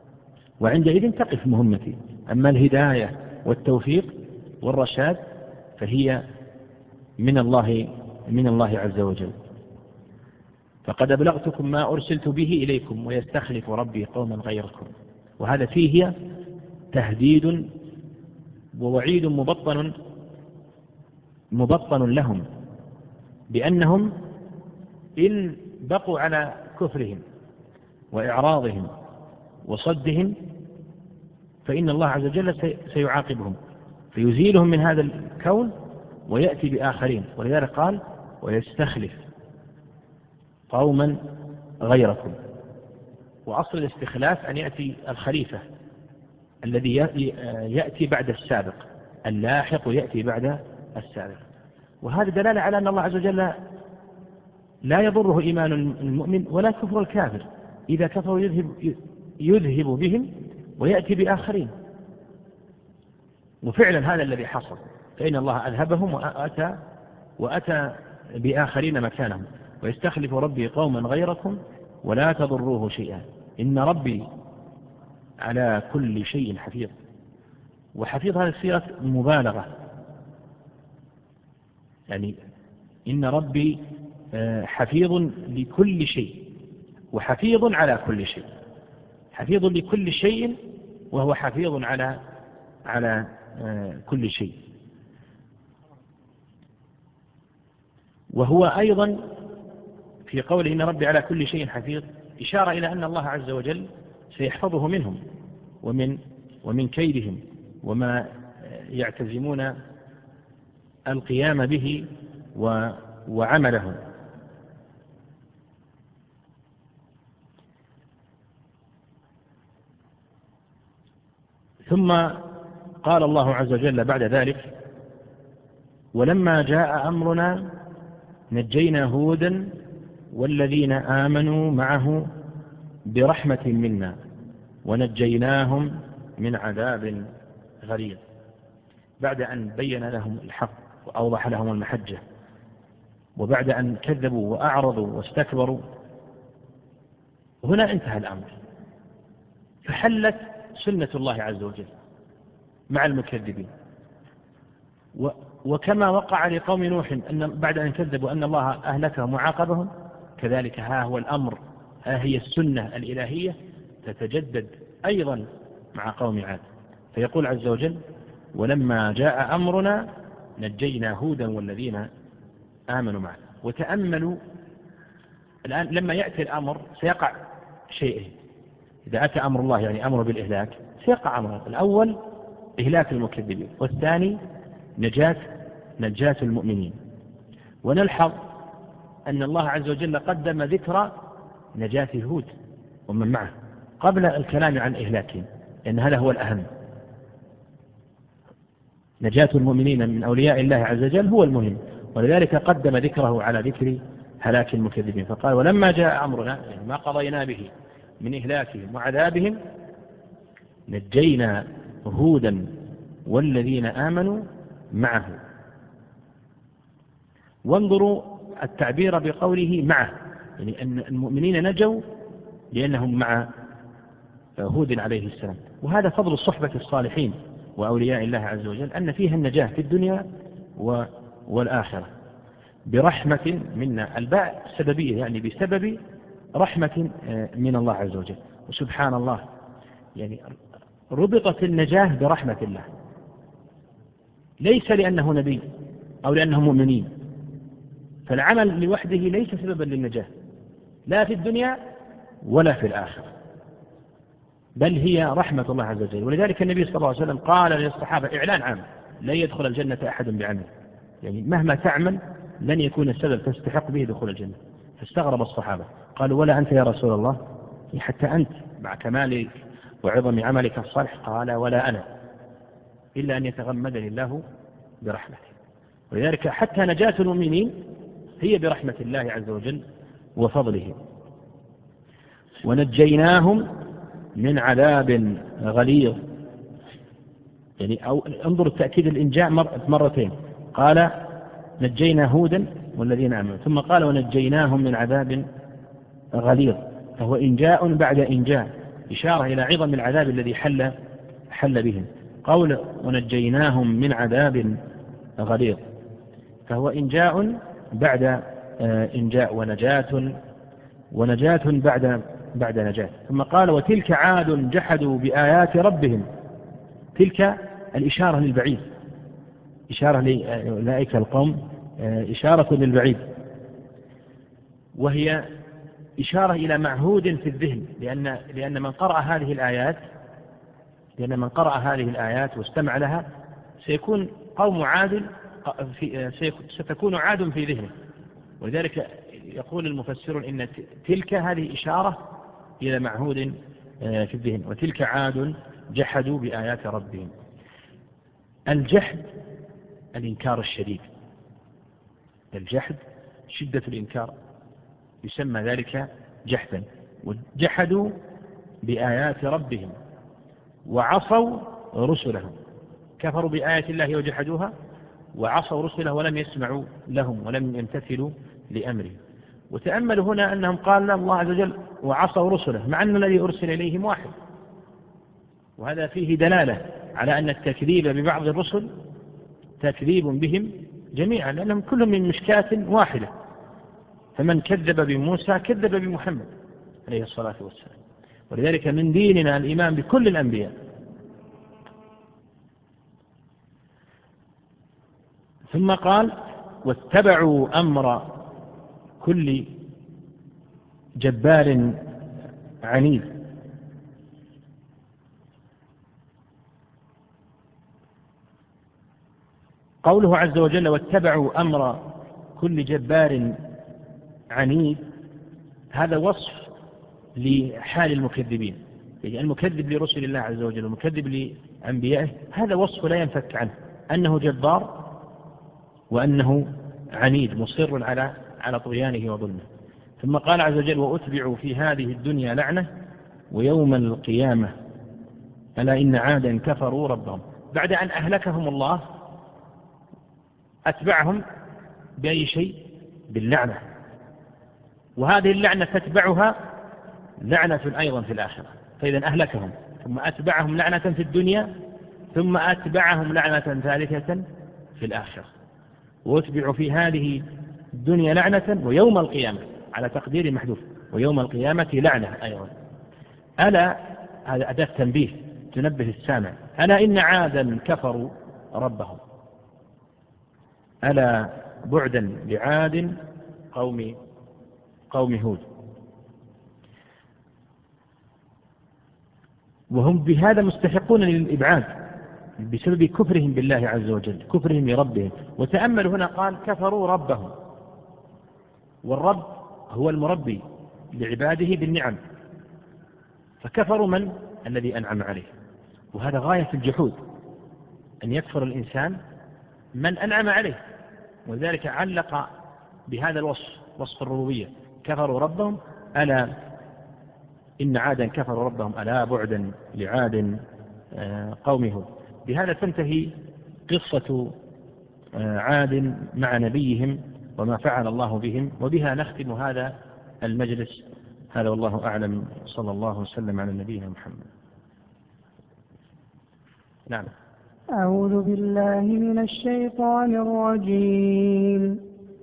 وعندئذ تقف مهمتي. أما الهداية والتوفيق والرشاد فهي من الله عز وجل. فقد أبلغتكم ما أرسلت به إليكم ويستخلف ربي قوما غيركم. وهذا فيه تهديد ووعيد مبطن لهم بأنهم إن بقوا على كفرهم وإعراضهم وصدهم فإن الله عز وجل سيعاقبهم فيزيلهم من هذا الكون ويأتي بآخرين. ولذلك قال ويستخلف قوما غيركم. وأصل الاستخلاف أن يأتي الخليفة الذي يأتي بعد السابق، اللاحق يأتي بعد السابق. وهذا دلالة على أن الله عز وجل لا يضره إيمان المؤمن ولا كفر الكافر، إذا كفروا يذهب بهم ويأتي بآخرين. وفعلا هذا الذي حصل، فإن الله أذهبهم وأتى بآخرين مكانهم. ويستخلف ربي قوما غيركم ولا تضروه شيئا إن ربي على كل شيء حفيظ. وحفيظ هذه صيغة مبالغة، يعني إن ربي حفيظ لكل شيء وحفيظ على كل شيء. حفيظ لكل شيء وهو حفيظ على كل شيء. وهو أيضا في قوله إن ربي على كل شيء حفيظ إشارة إلى أن الله عز وجل سيحفظه منهم ومن كيدهم وما يعتزمون القيام به وعملهم. ثم قال الله عز وجل بعد ذلك ولما جاء أمرنا نجينا هودا والذين آمنوا معه برحمة منا ونجيناهم من عذاب غليظ. بعد أن بين لهم الحق وأوضح لهم المحجة وبعد أن كذبوا وأعرضوا واستكبروا، هنا انتهى الأمر، فحلت سنة الله عز وجل مع المكذبين. وكما وقع لقوم نوح أن بعد أن كذبوا أن الله أهلكهم وعاقبهم، كذلك ها هو الأمر، ها هي السنة الإلهية تتجدد أيضا مع قوم عاد. فيقول عز وجل ولما جاء أمرنا نجينا هودا والذين آمنوا معه. وتأملوا الآن لما يأتي الأمر سيقع شيئين. إذا أتى أمر الله يعني أمر بالإهلاك سيقع أمر، الأول إهلاك المكذبين والثاني نجاة المؤمنين. ونلحظ أن الله عز وجل قدم ذكر نجاة هود ومن معه قبل الكلام عن إهلاكهم، لأن هذا هو الأهم. نجاة المؤمنين من أولياء الله عز وجل هو المهم، ولذلك قدم ذكره على ذكر هلاك المكذبين. فقال ولما جاء أمرنا يعني ما قضينا به من إهلاكهم وعذابهم نجينا هودا والذين آمنوا معه. وانظروا التعبير بقوله معه، يعني أن المؤمنين نجوا لأنهم مع هود عليه السلام. وهذا فضل الصحبة الصالحين وأولياء الله عز وجل أن فيها النجاة في الدنيا والآخرة برحمة منا. الباء سببية يعني بسبب رحمة من الله عز وجل. وسبحان الله يعني ربطت النجاة برحمة الله، ليس لأنه نبي أو لأنه مؤمنين، فالعمل لوحده ليس سببا للنجاة لا في الدنيا ولا في الآخرة، بل هي رحمة الله عز وجل. ولذلك النبي صلى الله عليه وسلم قال للصحابة إعلان عام لن يدخل الجنة أحد بعمل، يعني مهما تعمل لن يكون السبب تستحق به دخول الجنة. فاستغرب الصحابة قالوا ولا أنت يا رسول الله، حتى أنت مع كمالك وعظم عملك الصالح؟ قال ولا أنا إلا أن يتغمدني الله برحمته. ولذلك حتى نجاة المؤمنين هي برحمة الله عز وجل وفضله. ونجيناهم من عذاب غليظ، يعني أو انظر التأكيد الإنجاء مرتين، قال نجينا هودا والذين آمنوا ثم قال ونجيناهم من عذاب غليظ، فهو إنجاء بعد إنجاء، إشارة إلى عظم العذاب الذي حل بهم. قول ونجيناهم من عذاب غليظ، فهو إنجاء بعد إنجاء، ونجاة بعد نجاة. ثم قال وتلك عاد جحدوا بآيات ربهم. تلك الإشارة للبعيد، إشارة لأولئك القوم، إشارة للبعيد، وهي إشارة إلى معهود في الذهن، لأن من قرأ هذه الآيات واستمع لها سيكون قوم عاد، ستكون عاد في ذهنه. ولذلك يقول المفسرون إن تلك هذه إشارة إلى معهود في الذهن. وتلك عاد جحدوا بآيات ربهم. الجحد الإنكار الشديد، الجحد شدة الإنكار، يسمى ذلك جحدا. وجحدوا بآيات ربهم وعصوا رسلهم، كفروا بآيات الله وجحدوها وعصوا رسله ولم يسمعوا لهم ولم يمتثلوا لأمره. وتأملوا هنا أنهم قال الله عز وجل وعصوا رسله، مع أن الذي أرسل إليهم واحد، وهذا فيه دلالة على أن التكذيب ببعض الرسل تكذيب بهم جميعا، لأنهم كلهم من مشكاة واحدة. فمن كذب بموسى كذب بمحمد عليه الصلاة والسلام. ولذلك من ديننا الإيمان بكل الأنبياء. ثم قال واتبعوا أمر كل جبار عنيد. قوله عز وجل واتبعوا أمر كل جبار عنيد، هذا وصف لحال المكذبين. يعني المكذب لرسل الله عز وجل والمكذب لأنبيائه هذا وصف لا ينفك عنه، أنه جبار وأنه عنيد مصر على طغيانه وظلمه. ثم قال عز وجل وأتبعوا في هذه الدنيا لعنة ويوم القيامة ألا إن عادا كفروا ربهم. بعد أن أهلكهم الله أتبعهم بأي شيء؟ باللعنة، وهذه اللعنة تتبعها لعنة أيضا في الآخرة. فإذا أهلكهم ثم أتبعهم لعنة في الدنيا ثم أتبعهم لعنة ثالثة في الآخرة. واتبعوا في هذه الدنيا لعنة ويوم القيامة، على تقدير محذوف، ويوم القيامة لعنة أيضا. ألا، هذا أداة تنبيه تنبه السامع، ألا إن عادا كفروا ربهم. ألا بعدا لعاد قوم هود. وهم بهذا مستحقون للإبعاد بسبب كفرهم بالله عز وجل، كفرهم لربهم. وتأمل هنا قال كفروا ربهم، والرب هو المربي لعباده بالنعم، فكفروا من؟ الذي أنعم عليه. وهذا غاية الجحود، أن يكفر الإنسان من أنعم عليه. وذلك علق بهذا الوصف، وصف الربوبية، كفروا ربهم ألا إن عادا كفروا ربهم ألا بعدا لعاد قوم هود. بهذا تنتهي قصة عاد مع نبيهم وما فعل الله بهم، وبها نختم هذا المجلس. هذا والله أعلم، صلى الله وسلم على نبينا محمد. نعم. أعوذ بالله من الشيطان الرجيم.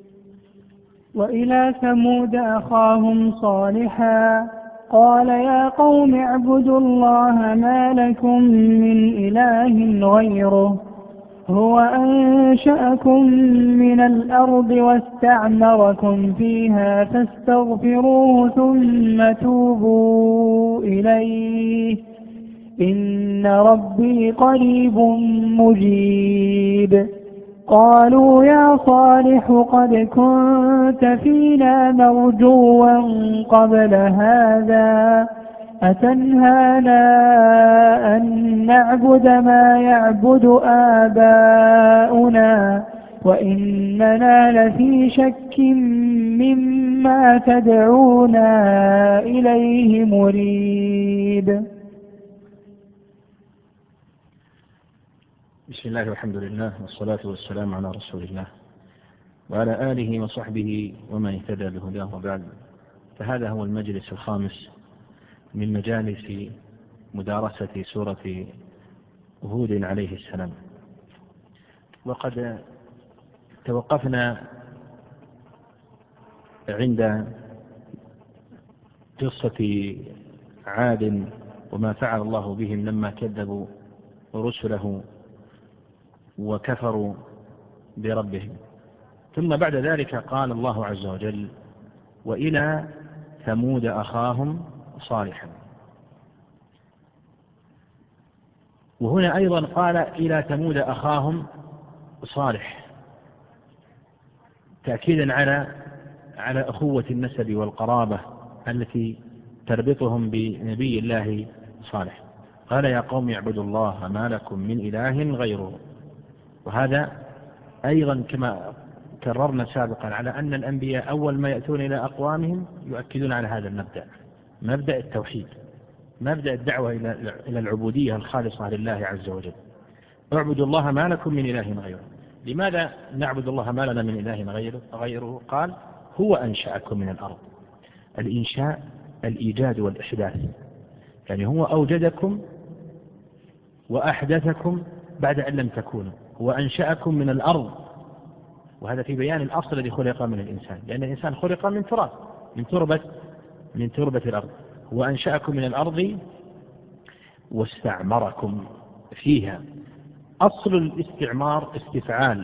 وإلى ثمود أخاهم صالحا قال يا قوم اعبدوا الله ما لكم من إله غيره هو أنشأكم من الأرض واستعمركم فيها فاستغفروه ثم توبوا إليه إن ربي قريب مجيب. قالوا يا صالح قد كنت فينا مرجوا قبل هذا أتنهانا أن نعبد ما يعبد آباؤنا وإننا لفي شك مما تدعونا إليه مريب. بسم الله والحمد لله والصلاة والسلام على رسول الله وعلى آله وصحبه ومن اهتدى بهداه وبعد. فهذا هو المجلس الخامس من مجالس مدارسة سورة هود عليه السلام. وقد توقفنا عند قصة عاد وما فعل الله بهم لما كذبوا رسله وكفروا بربهم. ثم بعد ذلك قال الله عز وجل: وإلى ثمود أخاهم صالحا. وهنا أيضا قال إلى ثمود أخاهم صالح، تأكيدا على أخوة النسب والقرابة التي تربطهم بنبي الله صالح. قال: يا قوم اعبدوا الله ما لكم من إله غيره. وهذا أيضا كما كررنا سابقا على أن الأنبياء أول ما يأتون إلى أقوامهم يؤكدون على هذا المبدأ، مبدأ التوحيد، مبدأ الدعوة إلى العبودية الخالصة لله عز وجل. اعبدوا الله ما لكم من إله غيره. لماذا نعبد الله ما لنا من إله غيره؟ قال: هو أنشأكم من الأرض. الإنشاء الإيجاد والإحداث، يعني هو أوجدكم وأحدثكم بعد أن لم تكونوا. هو أنشأكم من الأرض، وهذا في بيان الأصل الذي خلق من الإنسان، لأن الإنسان خلق من تراب، من تربة الأرض. هو أنشأكم من الأرض واستعمركم فيها. أصل الاستعمار استفعال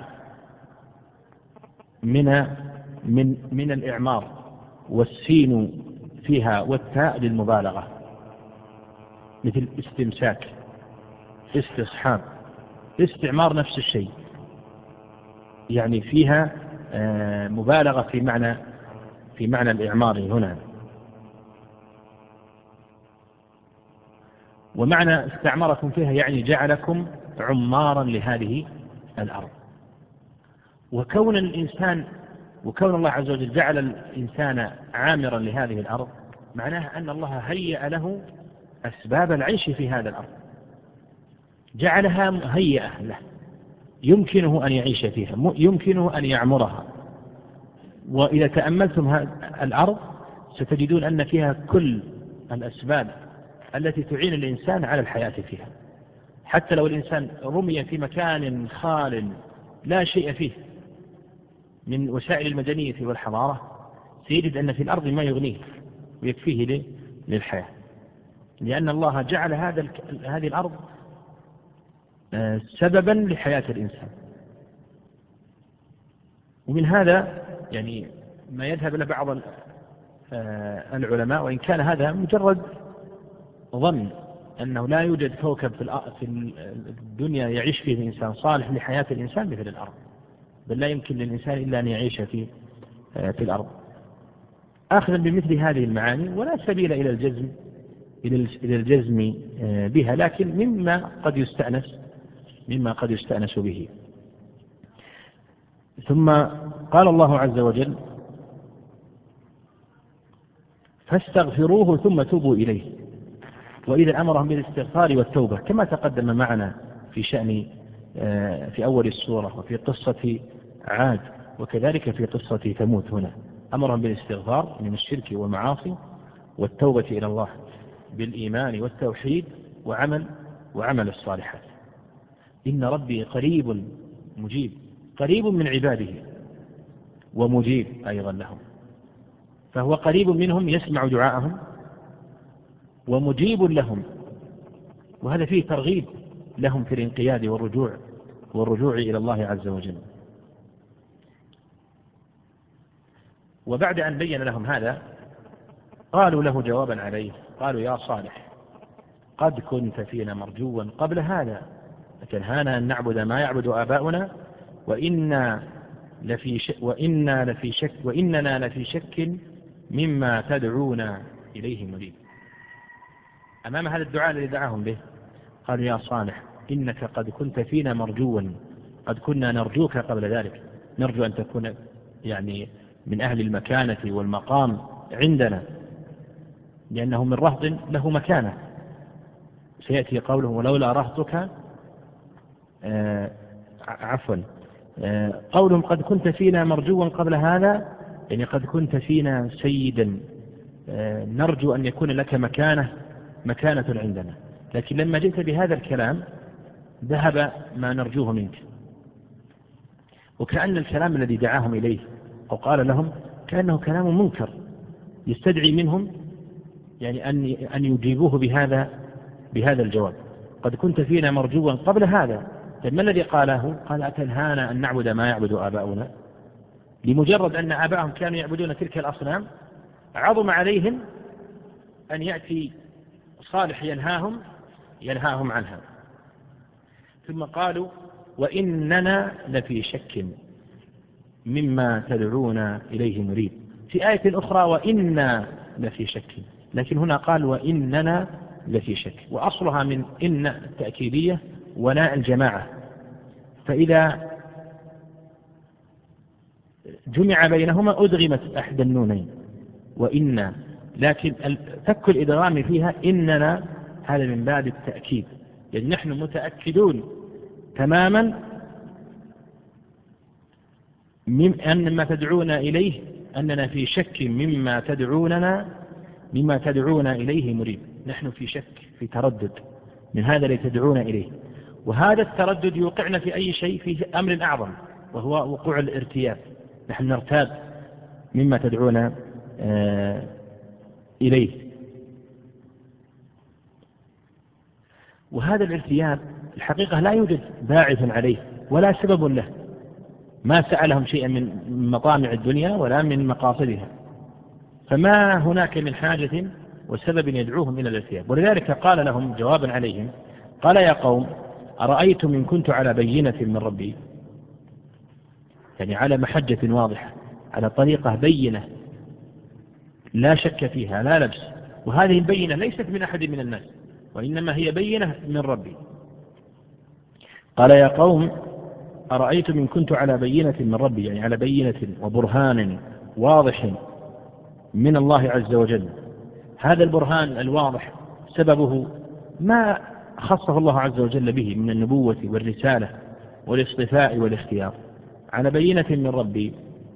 من الإعمار، والسين فيها والتاء للمبالغة، مثل استمساك، استصحاب. الاستعمار نفس الشيء، يعني فيها مبالغة في معنى الإعمار هنا. ومعنى استعمركم فيها يعني جعلكم عمارا لهذه الأرض. وكون الله عز وجل جعل الإنسان عامرا لهذه الأرض معناها أن الله هيأ له أسباب العيش في هذا الأرض، جعلها مهيئة له، يمكنه أن يعيش فيها، يمكنه أن يعمرها. وإذا تأملتم الأرض ستجدون أن فيها كل الأسباب التي تعين الإنسان على الحياة فيها. حتى لو الإنسان رمي في مكان خال لا شيء فيه من وسائل المدنية والحضارة، سيجد أن في الأرض ما يغنيه ويكفيه للحياة، لأن الله جعل هذه الأرض سببا لحياة الإنسان. ومن هذا يعني ما يذهب إلى بعض العلماء، وإن كان هذا مجرد ظن، أنه لا يوجد كوكب في الدنيا يعيش فيه الإنسان صالح لحياة الإنسان مثل الأرض، بل لا يمكن للإنسان إلا أن يعيش في الأرض. أخذا بمثل هذه المعاني ولا سبيل إلى الجزم بها، لكن مما قد يستأنس به. ثم قال الله عز وجل: فاستغفروه ثم توبوا إليه. وإذا أمرهم بالاستغفار والتوبة كما تقدم معنا في أول السورة وفي قصة عاد، وكذلك في قصة ثمود. هنا أمرهم بالاستغفار من الشرك والمعاصي والتوبة إلى الله بالإيمان والتوحيد وعمل الصالحات. إن ربي قريب مجيب، قريب من عباده ومجيب أيضا لهم، فهو قريب منهم يسمع دعاءهم ومجيب لهم، وهذا فيه ترغيب لهم في الانقياد والرجوع إلى الله عز وجل. وبعد أن بين لهم هذا قالوا له جوابا عليه، قالوا: يا صالح قد كنت فينا مرجوا قبل هذا، أتنهانا أن نعبد ما يعبد آباؤنا وإننا لفي شك مما تدعونا إليه مريب. أمام هذا الدعاء الذي دعاهم به قالوا: يا صالح إنك قد كنت فينا مرجوا، قد كنا نرجوك قبل ذلك، نرجو أن تكون يعني من أهل المكانة والمقام عندنا، لأنه من رهط له مكانة. سيأتي قوله: ولولا رهطك قولهم قد كنت فينا مرجوا قبل هذا، يعني قد كنت فينا سيدا، نرجو أن يكون لك مكانة عندنا، لكن لما جئت بهذا الكلام ذهب ما نرجوه منك. وكأن الكلام الذي دعاهم إليه أو قال لهم كأنه كلام منكر يستدعي منهم يعني أن يجيبوه بهذا الجواب. قد كنت فينا مرجوا قبل هذا. ما الذي قاله؟ قال أتنهانا أن نعبد ما يعبد آباؤنا. لمجرد أن آباءهم كانوا يعبدون تلك الأصنام عظم عليهم أن يأتي صالح ينهاهم عنها. ثم قالوا وإننا لفي شك مما تدعونا إليه مريب. في آية أخرى وإنا لفي شك، لكن هنا قال وإننا لفي شك، وأصلها من إن التأكيدية ولا الجماعة، فإذا جمع بينهما أدغمت أحد النونين وإنا، لكن فك الإدغام فيها إننا هذا من باب التأكيد، يعني نحن متأكدون تماما أن ما تدعون إليه، أننا في شك مما تدعون إليه مريب. نحن في شك، في تردد من هذا الذي تدعون إليه، وهذا التردد يوقعنا في أي شيء في أمر أعظم وهو وقوع الارتياب. نحن نرتاب مما تدعون إليه، وهذا الارتياب الحقيقة لا يوجد باعث عليه ولا سبب له، ما سألهم شيئا من مطامع الدنيا ولا من مقاصدها، فما هناك من حاجة وسبب يدعوهم إلى الارتياب. ولذلك قال لهم جوابا عليهم، قال يا قوم أرأيتم إن كنت على بينة من ربي، يعني على محجة واضحة، على طريقة بينة لا شك فيها لا لبس، وهذه البينة ليست من أحد من الناس وإنما هي بينة من ربي. قال يا قوم أرأيتم إن كنت على بينة من ربي، يعني على بينة وبرهان واضح من الله عز وجل. هذا البرهان الواضح سببه ما خصه الله عز وجل به من النبوة والرسالة والاصطفاء والاختيار، على بينة من ربي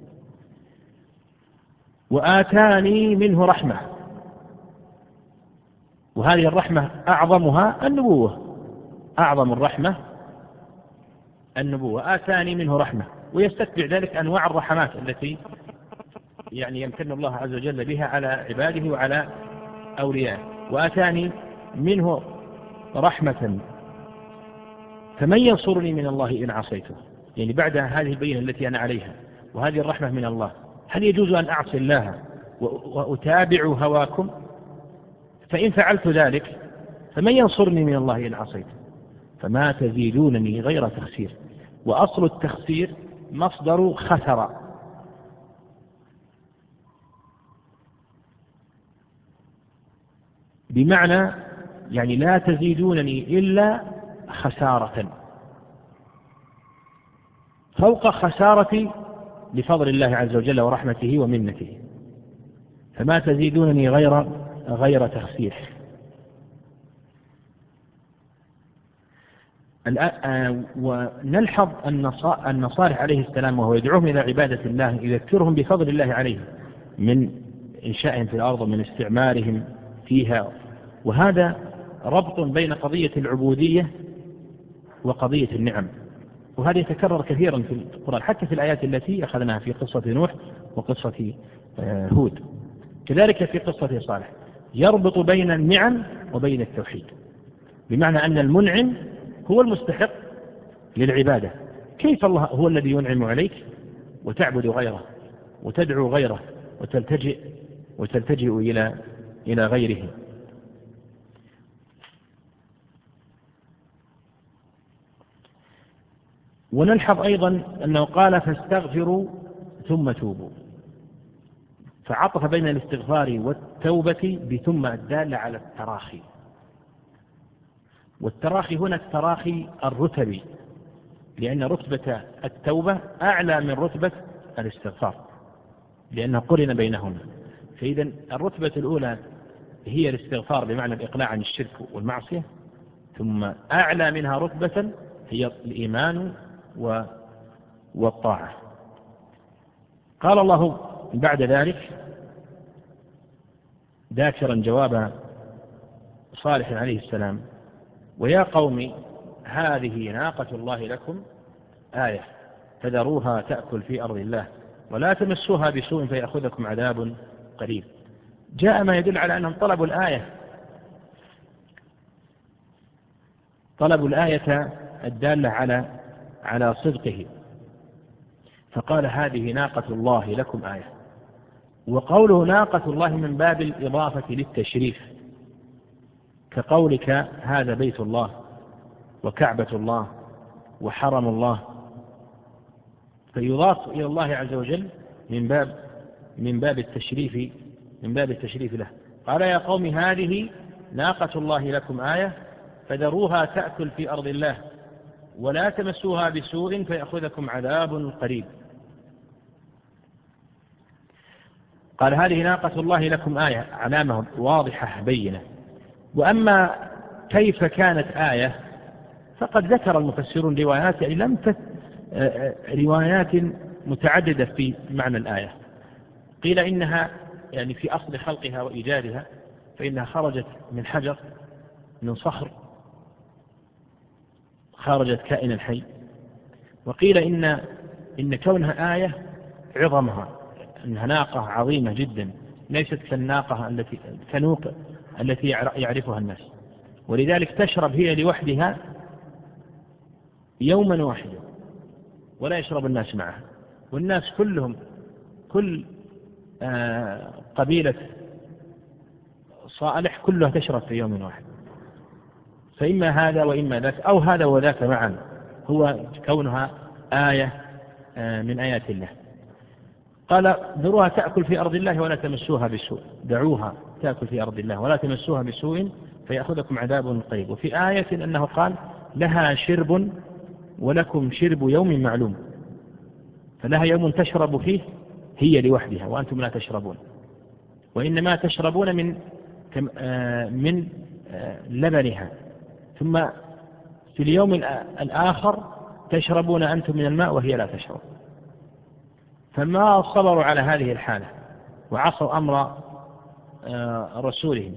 وآتاني منه رحمة، وهذه الرحمة أعظمها النبوة، أعظم الرحمة النبوة. آتاني منه رحمة، ويستتبع ذلك أنواع الرحمات التي يعني يمتن الله عز وجل بها على عباده وعلى أوليائه. وآتاني منه رحمة فمن ينصرني من الله إن عصيته، يعني بعد هذه البينة التي أنا عليها وهذه الرحمة من الله، هل يجوز أن أعصي الله وأتابع هواكم؟ فإن فعلت ذلك فمن ينصرني من الله إن عصيته؟ فما تزيدونني غير تخسير. وأصل التخسير مصدر خسر، بمعنى يعني لا تزيدونني إلا خسارة فوق خسارتي لفضل الله عز وجل ورحمته ومنته، فما تزيدونني غير تخسير. ونلحظ أن صالح عليه السلام وهو يدعوهم إلى عبادة الله يذكرهم بفضل الله عليه من إنشائهم في الأرض ومن استعمارهم فيها، وهذا ربط بين قضية العبودية وقضية النعم، وهذا يتكرر كثيرا في القرآن حتى في الآيات التي أخذناها في قصة نوح وقصة هود، كذلك في قصة صالح يربط بين النعم وبين التوحيد، بمعنى أن المنعم هو المستحق للعبادة. كيف الله هو الذي ينعم عليك وتعبد غيره وتدعو غيره وتلتجئ إلى غيره؟ ونلحظ أيضا أنه قال فاستغفروا ثم توبوا، فعطف بين الاستغفار والتوبة بثم الدالة على التراخي، والتراخي هنا التراخي الرتبي، لأن رتبة التوبة أعلى من رتبة الاستغفار لأنها قرن بينهما. فإذا الرتبة الأولى هي الاستغفار بمعنى الإقلاع عن الشرك والمعصية، ثم أعلى منها رتبة هي الإيمان والطاعة. قال الله بعد ذلك ذاكرا جواب صالح عليه السلام ويا قوم هذه ناقة الله لكم آية، فذروها تأكل في أرض الله ولا تمسوها بسوء فيأخذكم عذاب قريب. جاء ما يدل على أنهم طلبوا الآية الدالة على صدقه، فقال هذه ناقة الله لكم آية. وقوله ناقة الله من باب الإضافة للتشريف، كقولك هذا بيت الله وكعبة الله وحرم الله، فيضاف إلى الله عز وجل من باب التشريف له. قال يا قوم هذه ناقة الله لكم آية فذروها تأكل في أرض الله ولا تمسوها بسوء فيأخذكم عذاب قريب. قال هذه ناقة الله لكم آية، علامة واضحة بينة. وأما كيف كانت آية فقد ذكر المفسرون روايات، يعني روايات متعددة في معنى الآية. قيل إنها يعني في أصل خلقها وإيجادها، فإنها خرجت من حجر من صخر، خرجت كائنا حي. وقيل إن كونها آية عظمها، أنها ناقة عظيمة جدا، ليست كالناقة التي يعرفها الناس، ولذلك تشرب هي لوحدها يوما واحدا ولا يشرب الناس معها، والناس كلهم كل قبيلة صالح كلها تشرب في يوم واحد. فإما هذا وإما ذاك أو هذا وذاك معا، هو كونها آية من آيات الله. قال ذروها تأكل في أرض الله ولا تمسوها بسوء، دعوها تأكل في أرض الله ولا تمسوها بسوء فيأخذكم عذاب قريب. وفي آية أنه قال لها شرب ولكم شرب يوم معلوم، فلها يوم تشرب فيه هي لوحدها وأنتم لا تشربون، وإنما تشربون من لبنها، ثم في اليوم الآخر تشربون أنتم من الماء وهي لا تشرب. فما صبروا على هذه الحالة وعصوا أمر رسولهم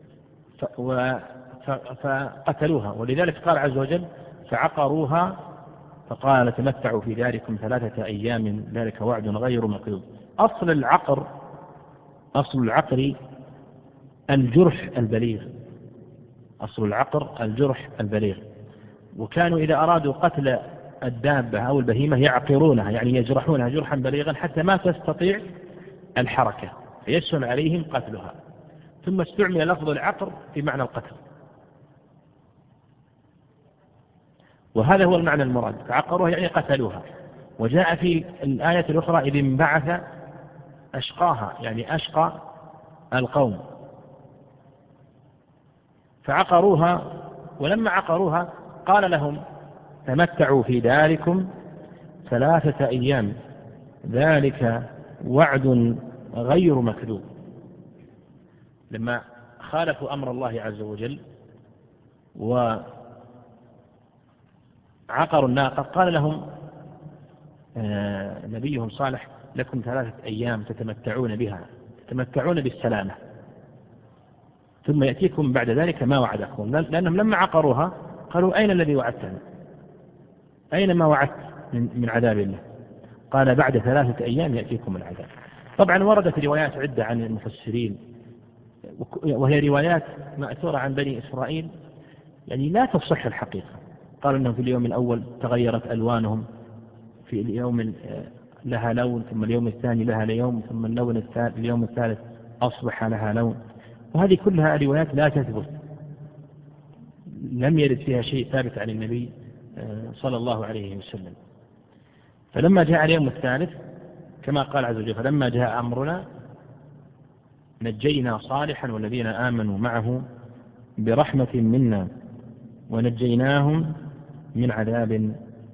فقتلوها، ولذلك قال عز وجل فعقروها فقال تمتعوا في داركم 3 أيام ذلك وعد غير مكذوب. أصل العقر الجرح البليغ، أصل العقر الجرح البليغ. وكانوا إذا أرادوا قتل الدابة أو البهيمة يعقرونها، يعني يجرحونها جرحا بليغا حتى ما تستطيع الحركة، فيسهل عليهم قتلها. ثم استعمل لفظ العقر في معنى القتل، وهذا هو المعنى المراد، فعقروها يعني قتلوها. وجاء في الآية الأخرى إذ انبعث أشقاها، يعني أشقى القوم، فعقروها. ولما عقروها قال لهم تمتعوا في داركم 3 أيام ذلك وعد غير مكذوب. لما خالفوا أمر الله عز وجل وعقروا الناقة قال لهم نبيهم صالح لكم 3 أيام تتمتعون بها، تتمتعون بالسلامة، ثم يأتيكم بعد ذلك ما وعدكم. لأنهم لما عقروها قالوا أين الذي وعدتنا، أين ما وعدت من عذاب الله؟ قال بعد 3 أيام يأتيكم العذاب. طبعا وردت روايات عدة عن المفسرين، وهي روايات مأثورة عن بني إسرائيل، يعني لا تصح الحقيقة. قالوا أنهم في اليوم الأول تغيرت ألوانهم، في اليوم لها لون، ثم اليوم الثاني لها لون، ثم اليوم الثالث أصبح لها لون. وهذه كلها روايات لا تثبت، لم يرد فيها شيء ثابت عن النبي صلى الله عليه وسلم. فلما جاء اليوم الثالث كما قال عز وجل فلما جاء أمرنا نجينا صالحا والذين آمنوا معه برحمة منا ونجيناهم من عذاب،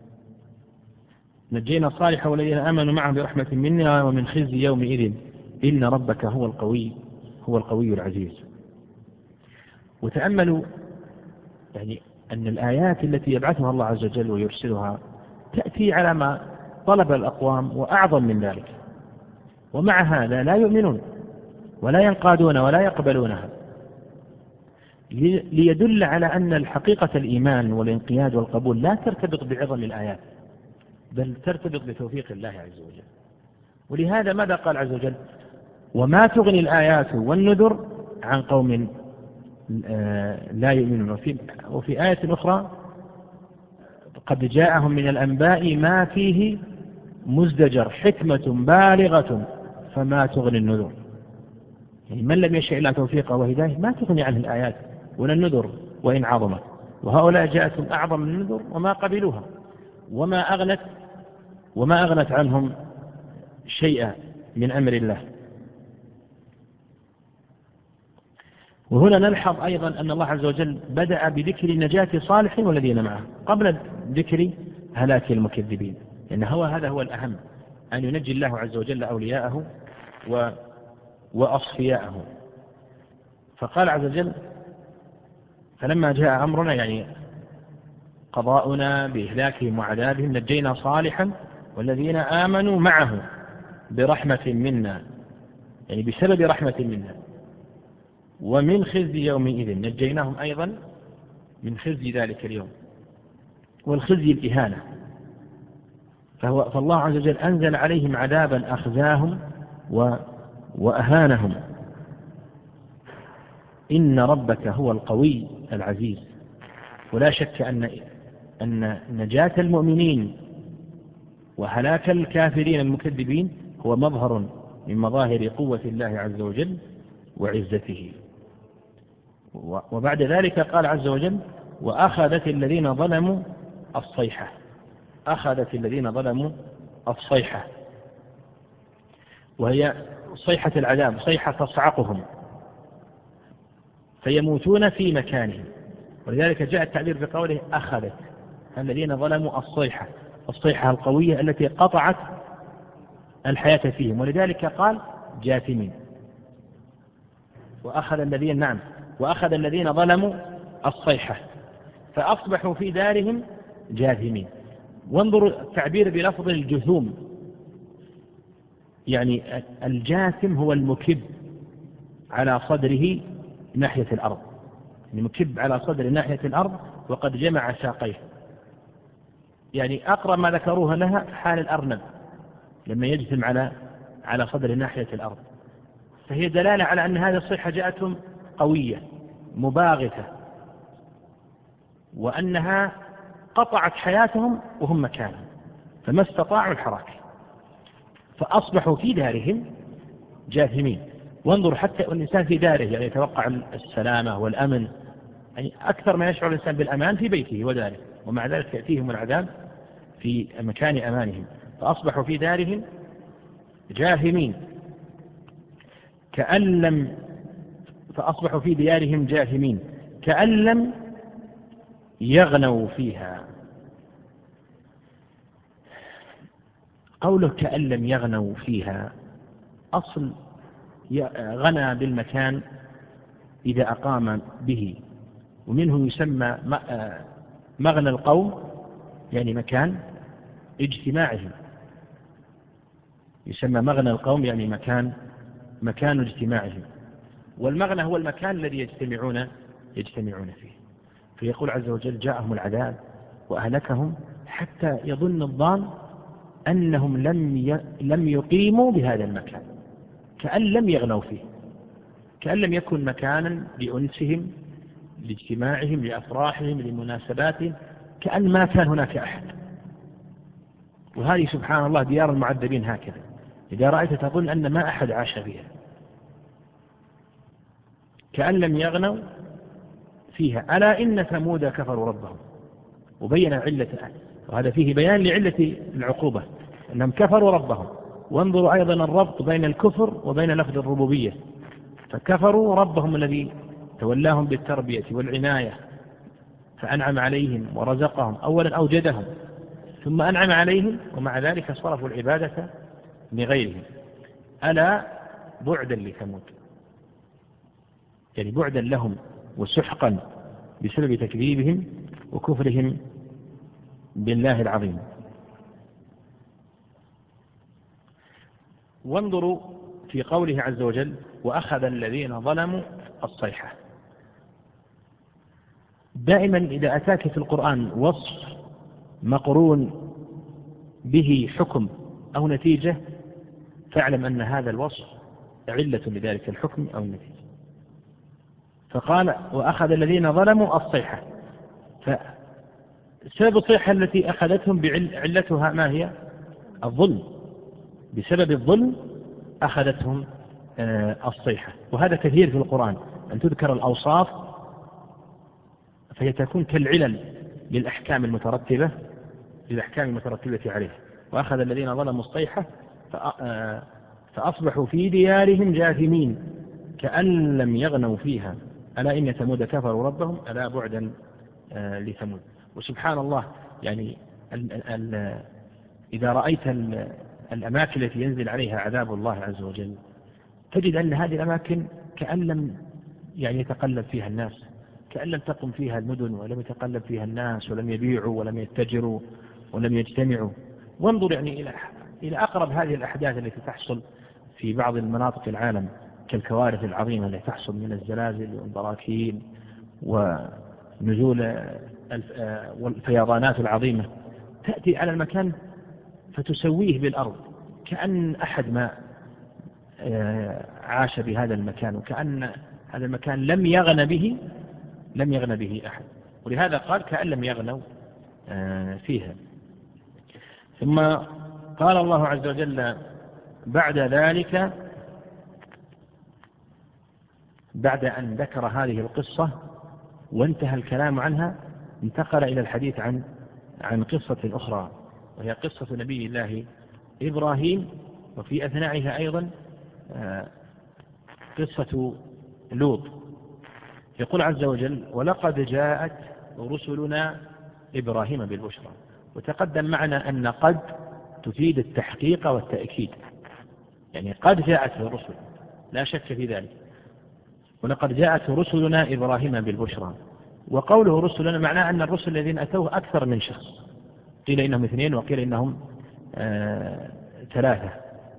نجينا صالحا والذين آمنوا معه برحمة منا ومن خزي يومئذ إن ربك هو القوي العزيز. وتأملوا يعني أن الآيات التي يبعثها الله عز وجل ويرسلها تأتي على ما طلب الأقوام وأعظم من ذلك، ومع هذا لا يؤمنون ولا ينقادون ولا يقبلونها، ليدل على أن الحقيقة الإيمان والانقياد والقبول لا ترتبط بعظم الآيات، بل ترتبط بتوفيق الله عز وجل. ولهذا ماذا قال عز وجل؟ وما تغني الآيات والنذر عن قوم لا يؤمنون. وفي آية أخرى قد جاءهم من الأنباء ما فيه مزدجر حكمة بالغة فما تغني النذر. يعني من لم يشاء الله توفيقه وهدايه ما تغني عنه الآيات ولا النذر وإن عظمت. وهؤلاء جاءتهم أعظم من النذر وما قبلوها وما أغنت عنهم شيئا من أمر الله. وهنا نلحظ أيضا أن الله عز وجل بدأ بذكر نجاة صالح والذين معه قبل ذكر هلاك المكذبين، لأن هذا هو الأهم، أن ينجي الله عز وجل أولياءه وأصفياءه. فقال عز وجل فلما جاء أمرنا، يعني قضاؤنا بإهلاكهم وعذابهم، نجينا صالحا والذين آمنوا معه برحمة منا، يعني بسبب رحمة منا، ومن خزي يومئذ نجيناهم أيضا من خزي ذلك اليوم، والخزي الإهانة. فالله عز وجل أنزل عليهم عذابا أخزاهم وأهانهم. إن ربك هو القوي العزيز. ولا شك أن نجاة المؤمنين وهلاك الكافرين المكذبين هو مظهر من مظاهر قوة الله عز وجل وعزته. وبعد ذلك قال عز وجل وأخذت الذين ظلموا الصيحة. أخذت الذين ظلموا الصيحة، وهي صيحة العذاب، صيحة تصعقهم فيموتون في مكانهم. ولذلك جاء التعبير بقوله أخذت الذين ظلموا الصيحة، الصيحة القوية التي قطعت الحياة فيهم. ولذلك قال جاثمين. وأخذ الذين ظلموا الصيحة فأصبحوا في دارهم جاثمين. وانظروا التعبير بلفظ الجثوم، يعني الجاثم هو المكب على صدره ناحية الأرض، المكب على صدر ناحية الأرض وقد جمع ساقيه. يعني أقرب ما ذكروها لها حال الأرنب لما يجثم على صدر ناحية الأرض. فهي دلالة على أن هذه الصيحة جاءتهم قوية مباغتة، وأنها قطعت حياتهم وهم مكانهم فما استطاعوا الحركة، فأصبحوا في دارهم جاثمين. وانظر حتى الإنسان في داره يعني يتوقع السلامة والأمن، يعني أكثر ما يشعر الإنسان بالأمان في بيته وداره، ومع ذلك يأتيهم العذاب في مكان أمانهم. فأصبحوا في دارهم جاثمين فأصبحوا في ديارهم جاثمين كأن لم يغنوا فيها. قوله كأن لم يغنوا فيها، أصل غنى بالمكان إذا أقام به، ومنه يسمى مغنى القوم، يعني مكان اجتماعهم، يسمى مغنى القوم يعني مكان اجتماعهم. والمغنى هو المكان الذي يجتمعون فيه. فيقول عز وجل جاءهم العذاب وأهلكهم حتى يظن الظان أنهم لم يقيموا بهذا المكان، كأن لم يغنوا فيه، كأن لم يكن مكانا لأنسهم لاجتماعهم لأفراحهم لمناسباتهم، كأن ما كان هناك أحد. وهذه سبحان الله ديار المعذبين هكذا، إذا رأيت تظن أن ما أحد عاش فيها، كأن لم يغنوا فيها. ألا إن ثمود كفروا ربهم. وبين علة، وهذا فيه بيان لعلة العقوبة أنهم كفروا ربهم. وانظروا أيضا الربط بين الكفر وبين لفظ الربوبية، فكفروا ربهم الذي تولاهم بالتربية والعناية فأنعم عليهم ورزقهم، أولا أوجدهم ثم أنعم عليهم، ومع ذلك صرفوا العبادة لغيرهم. ألا بعدا لثمود، يعني بعدا لهم وسحقا بسبب تكذيبهم وكفرهم بالله العظيم. وانظروا في قوله عز وجل وأخذ الذين ظلموا الصيحة. دائما إذا أتاك في القرآن وصف مقرون به حكم أو نتيجة فاعلم أن هذا الوصف علة لذلك الحكم أو النتيجة. فقال وأخذ الذين ظلموا الصيحة، فسبب الصيحة التي أخذتهم علتها ما هي؟ الظلم، بسبب الظلم أخذتهم الصيحة. وهذا كثير في القرآن أن تذكر الأوصاف فهي تكون كالعلل للأحكام المترتبة عليه. وأخذ الذين ظلموا الصيحة فأصبحوا في ديارهم جاثمين كأن لم يغنوا فيها ألا إن ثمود كفروا ربهم ألا بعدا لثمود. وسبحان الله، يعني إذا رأيت الأماكن التي ينزل عليها عذاب الله عز وجل تجد أن هذه الأماكن كأن لم يتقلب فيها الناس، كأن لم تقم فيها المدن ولم يتقلب فيها الناس ولم يبيعوا ولم يتجروا ولم يجتمعوا. وانظر إلى أقرب هذه الأحداث التي تحصل في بعض المناطق العالم كالكوارث العظيمة التي تحصل من الزلازل والبراكين ونزول والفيضانات العظيمة، تأتي على المكان فتسويه بالأرض كأن أحد ما عاش بهذا المكان، وكأن هذا المكان لم يغن به أحد. ولهذا قال كأن لم يغنوا فيها. ثم قال الله عز وجل بعد ذلك، بعد أن ذكر هذه القصة وانتهى الكلام عنها، انتقل إلى الحديث عن قصة أخرى، وهي قصة نبي الله إبراهيم، وفي أثنائها أيضا قصة لوط. يقول عز وجل ولقد جاءت رسلنا إبراهيم بالبشرى. وتقدم معنا أن قد تفيد التحقيق والتأكيد، يعني قد جاءت الرسل لا شك في ذلك. ولقد جاءت رسلنا إبراهيم بالبشرى، وقوله رسلنا معناه أن الرسل الذين أتوه أكثر من شخص، قيل إنهم 2 وقيل إنهم 3.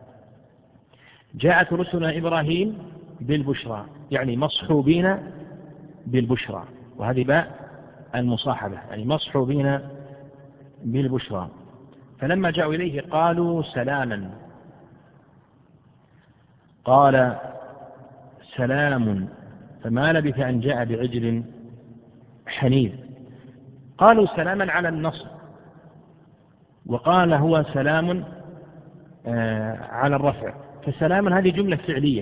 جاءت رسلنا إبراهيم بالبشرى يعني مصحوبين بالبشرى، وهذه باء المصاحبة يعني مصحوبين بالبشرى. فلما جاءوا إليه قالوا سلاما، قال سلام، فما لبث أن جاء بعجل حنيذ. قالوا سلاما على النصب، وقال هو سلام على الرفع. فسلاما هذه جملة فعلية،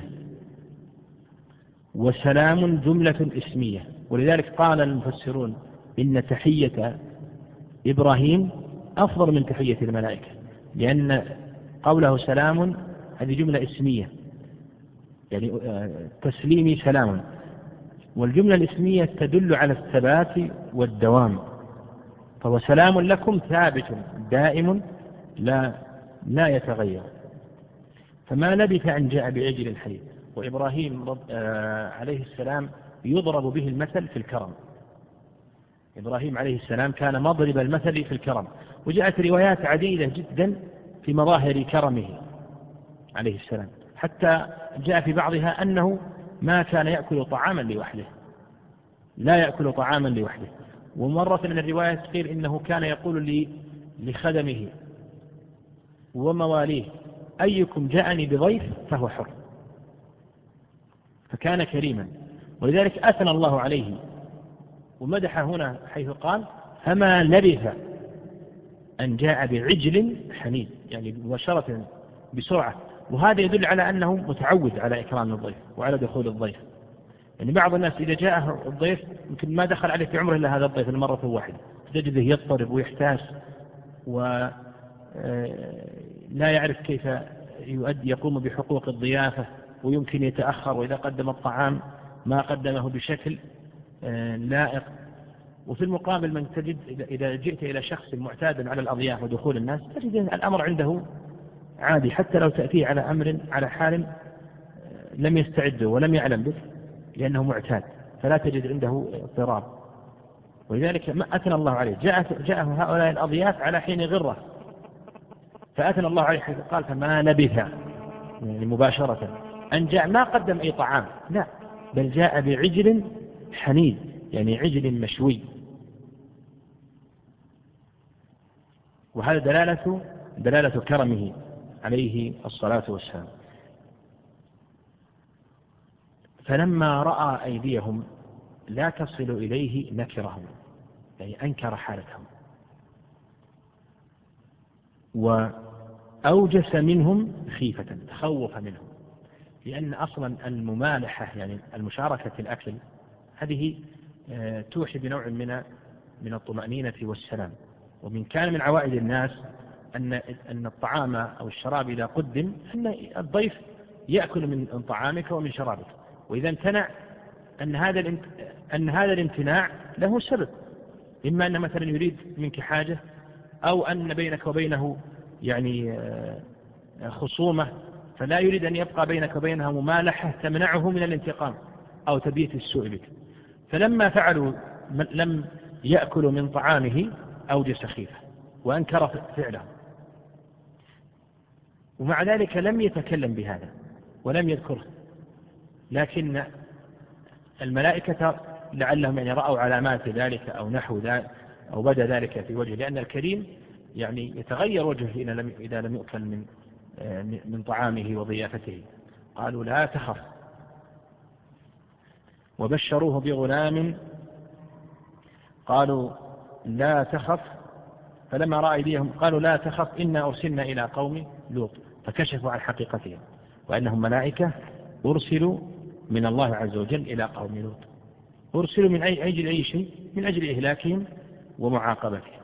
وسلام جملة اسمية. ولذلك قال المفسرون إن تحية إبراهيم أفضل من تحية الملائكة، لأن قوله سلام هذه جملة اسمية يعني تسليمي سلام، والجملة الاسمية تدل على الثبات والدوام، فهو سلام لكم ثابت دائم لا يتغير. فما لبث أن جاء بعجل حنيذ. وإبراهيم عليه السلام يضرب به المثل في الكرم. إبراهيم عليه السلام كان مضرب المثل في الكرم، وجاءت روايات عديدة جدا في مظاهر كرمه عليه السلام، حتى جاء في بعضها أنه ما كان يأكل طعاما لوحده، لا يأكل طعاما لوحده. ومرة من الروايات قيل إنه كان يقول لخدمه ومواليه أيكم جاءني بضيف فهو حر، فكان كريما. ولذلك أثنى الله عليه ومدح هنا حيث قال فما لبث أن جاء بعجل حنيذ، يعني مباشرة بسرعة. وهذا يدل على أنه متعود على إكرام الضيف وعلى دخول الضيف. يعني بعض الناس إذا جاءه الضيف يمكن ما دخل عليه في عمره إلا هذا الضيف المرة الواحدة، تجده يضطرب ويحتاس ولا يعرف كيف يقوم بحقوق الضيافة، ويمكن يتأخر، وإذا قدم الطعام ما قدمه بشكل لائق. وفي المقابل من تجد إذا جئت إلى شخص معتاد على الأضياف ودخول الناس تجد الأمر عنده عادي، حتى لو تأتيه على حال لم يستعد ولم يعلم به، لأنه معتاد، فلا تجد عنده اضطراب. ولذلك ما أثنى الله عليه، جاءه هؤلاء الأضياف على حين غرة، فأثنى الله عليه حيث قال فما لبث يعني مباشرة أن جاء، ما قدم أي طعام، لا، بل جاء بعجل حنيذ يعني عجل مشوي. وهذا دلالة دلالة كرمه عليه الصلاة والسلام. فلما رأى أيديهم لا تصل إليه نكرهم، يعني أنكر حالتهم، وأوجس منهم خيفة، تخوف منهم، لأن أصلا الممالحة يعني المشاركة في الأكل هذه توحي بنوع من الطمأنينة والسلام. ومن كان من عوائد الناس أن الطعام أو الشراب إذا قدم أن الضيف يأكل من طعامك ومن شرابك، وإذا امتنع أن هذا الامتناع له سبب، إما أن مثلا يريد منك حاجة، أو أن بينك وبينه يعني خصومة، فلا يريد أن يبقى بينك وبينها ممالحة تمنعه من الانتقام أو تبيت السوء بك. فلما فعلوا لم يأكلوا من طعامه أوجس خيفة وأنكر فعله، ومع ذلك لم يتكلم بهذا ولم يذكره، لكن الملائكة لعلهم يعني رأوا علامات ذلك أو نحو ذلك أو بدا ذلك في وجهه، لأن الكريم يعني يتغير وجهه إذا لم يؤكل من طعامه وضيافته. قالوا لا تخف، وبشروه بغلام، قالوا لا تخف، فلما رأى أيديهم قالوا لا تخف إنا أرسلنا إلى قوم لوط، فكشفوا عن حقيقتهم وأنهم ملائكة أرسلوا من الله عز وجل إلى قوم لوط، أرسلوا من أجل أي شيء؟ من أجل إهلاكهم ومعاقبتهم.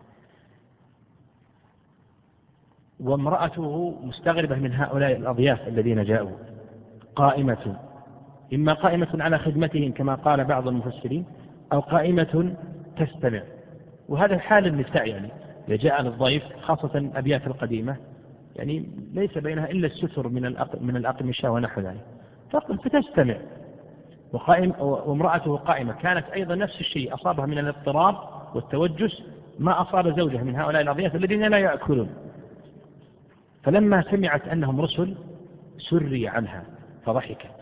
وامرأته مستغربة من هؤلاء الأضياف الذين جاءوا، قائمة، إما قائمة على خدمتهم كما قال بعض المفسرين، أو قائمة تستمع. وهذا حال النساء، يعني إذا جاء للضيف خاصة الأبيات القديمة يعني ليس بينها إلا الستر من الأقمشة ونحو ذلك، فتستمع. وامرأته قائمة، كانت أيضا نفس الشيء، أصابها من الاضطراب والتوجس ما أصاب زوجها من هؤلاء الأضياف الذين لا يأكلون. فلما سمعت أنهم رسل سري عنها فضحكت.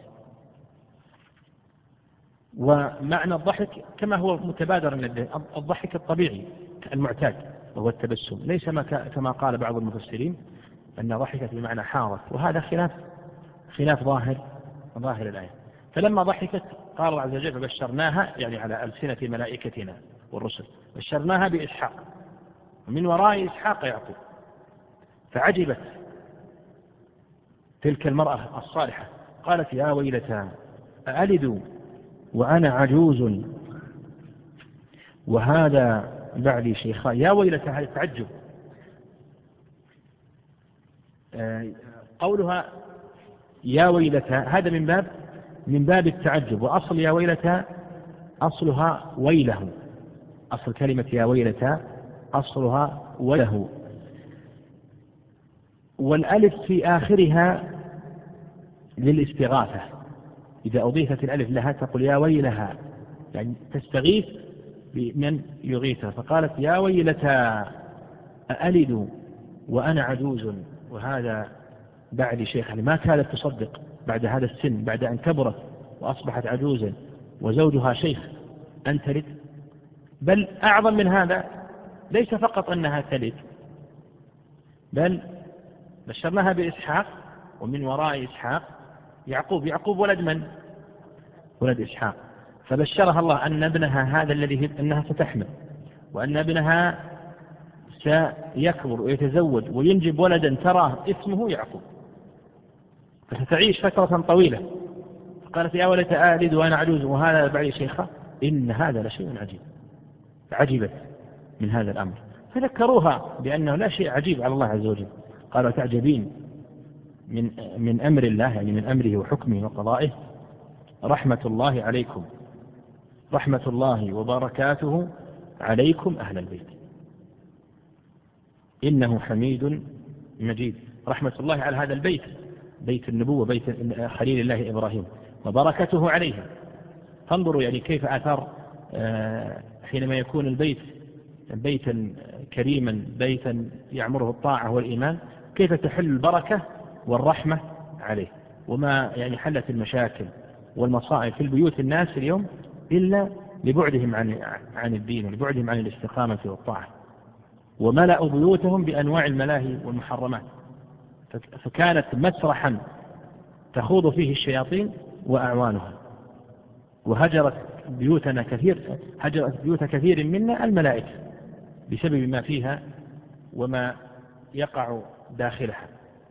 ومعنى الضحك كما هو متبادر الضحك الطبيعي المعتاد وهو التبسم، ليس كما قال بعض المفسرين أن ضحكت بمعنى حارت، وهذا خلاف ظاهر الآية. فلما ضحكت قال الله عز وجل فبشرناها، يعني على ألسنة ملائكتنا والرسل، بشرناها بإسحاق ومن وراء إسحاق يعقوب. فعجبت تلك المرأة الصالحة، قالت يا ويلتى أألد وأنا عجوز وهذا بعلي شيخا. يا ويلتى، هذا تعجب. قولها يا ويلتى هذا من باب التعجب، وأصل يا ويلتى أصلها ويله، أصل كلمة يا ويلتى أصلها ويله، والألف في آخرها للاستغاثة، إذا أضيفت الألف لها تقول يا ويلها، يعني تستغيث بمن يغيثها. فقالت يا ويلتى أألد وأنا عجوز وهذا بعد شيخ، يعني ما كانت تصدق بعد هذا السن، بعد أن كبرت وأصبحت عجوزا وزوجها شيخ، أن تلد. بل أعظم من هذا، ليس فقط أنها تلد، بل بشرناها بإسحاق ومن وراء إسحاق يعقوب ولد من؟ ولد إسحاق. فبشرها الله أن ابنها هذا الذي أنها ستحمل، وأن ابنها سيكبر ويتزوج وينجب ولدا تراه اسمه يعقوب، فستعيش فترة طويلة. فقالت يا ولد آلد وأنا عجوز وهذا بعد شيخة، إن هذا لشيء عجيب. عجبت من هذا الأمر، فذكروها بأنه لا شيء عجيب على الله عز وجل. قالوا تعجبين من أمر الله، يعني من أمره وحكمه وقضائه، رحمة الله عليكم، رحمة الله وبركاته عليكم أهل البيت، إنه حميد مجيد. رحمة الله على هذا البيت، بيت النبوة، بيت خليل الله إبراهيم، وبركته عليه. فانظروا يعني كيف آثار حينما يكون البيت بيتا كريما، بيتا يعمره الطاعة والإيمان، كيف تحل البركة والرحمة عليه. وما يعني حلت المشاكل والمصائب في البيوت الناس اليوم إلا لبعدهم عن الدين ولبعدهم عن الاستقامة والطاعة. وملأوا بيوتهم بأنواع الملاهي والمحرمات، فكانت مسرحا تخوض فيه الشياطين وأعوانها. وهجرت بيوت كثير منا الملائكة بسبب ما فيها وما يقع داخلها.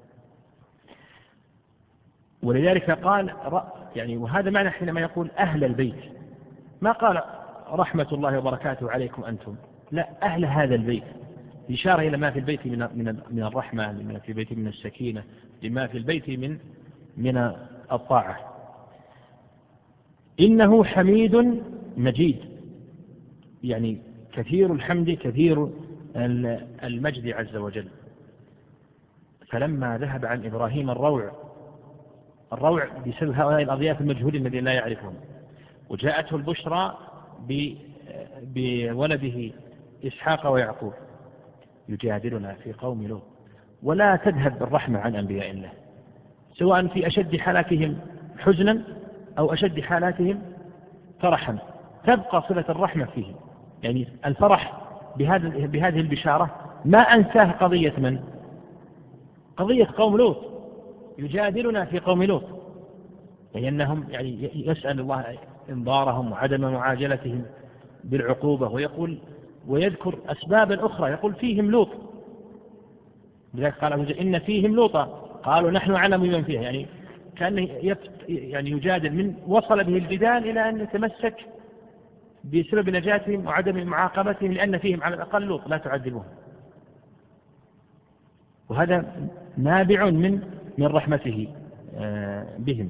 ولذلك قال يعني وهذا معنى حينما يقول أهل البيت، ما قال رحمة الله وبركاته عليكم أنتم، لا، أهل هذا البيت، إشارة إلى ما في البيت من الرحمة، لما في البيت من السكينة، لما في البيت من الطاعة. إنه حميد مجيد، يعني كثير الحمد كثير المجد عز وجل. فلما ذهب عن إبراهيم الروع بسبب هؤلاء الأضياف المجهولين الذين لا يعرفهم، وجاءته البشرى بولده إسحاق ويعقوب، يجادلنا في قوم لوط. ولا تذهب الرحمة عن أنبياء الله، سواء في أشد حالاتهم حزنا أو أشد حالاتهم فرحا، تبقى صلة الرحمة فيهم. يعني الفرح بهذه البشارة ما أنساه قضية من؟ قضية قوم لوط، يجادلنا في قوم لوط، لأنهم يعني يسأل الله إنظارهم وعدم معاجلتهم بالعقوبة، ويقول ويذكر أسبابا أخرى، يقول فيهم لوط. لذلك قال عز وجل إن فيهم لوطا قالوا نحن أعلم بمن فيها، يعني كان يعني يجادل من وصل به الجدال إلى أن يتمسك بسبب نجاتهم وعدم معاقبتهم، لأن فيهم على الأقل لوط لا تعذبهم. وهذا نابع من رحمته بهم.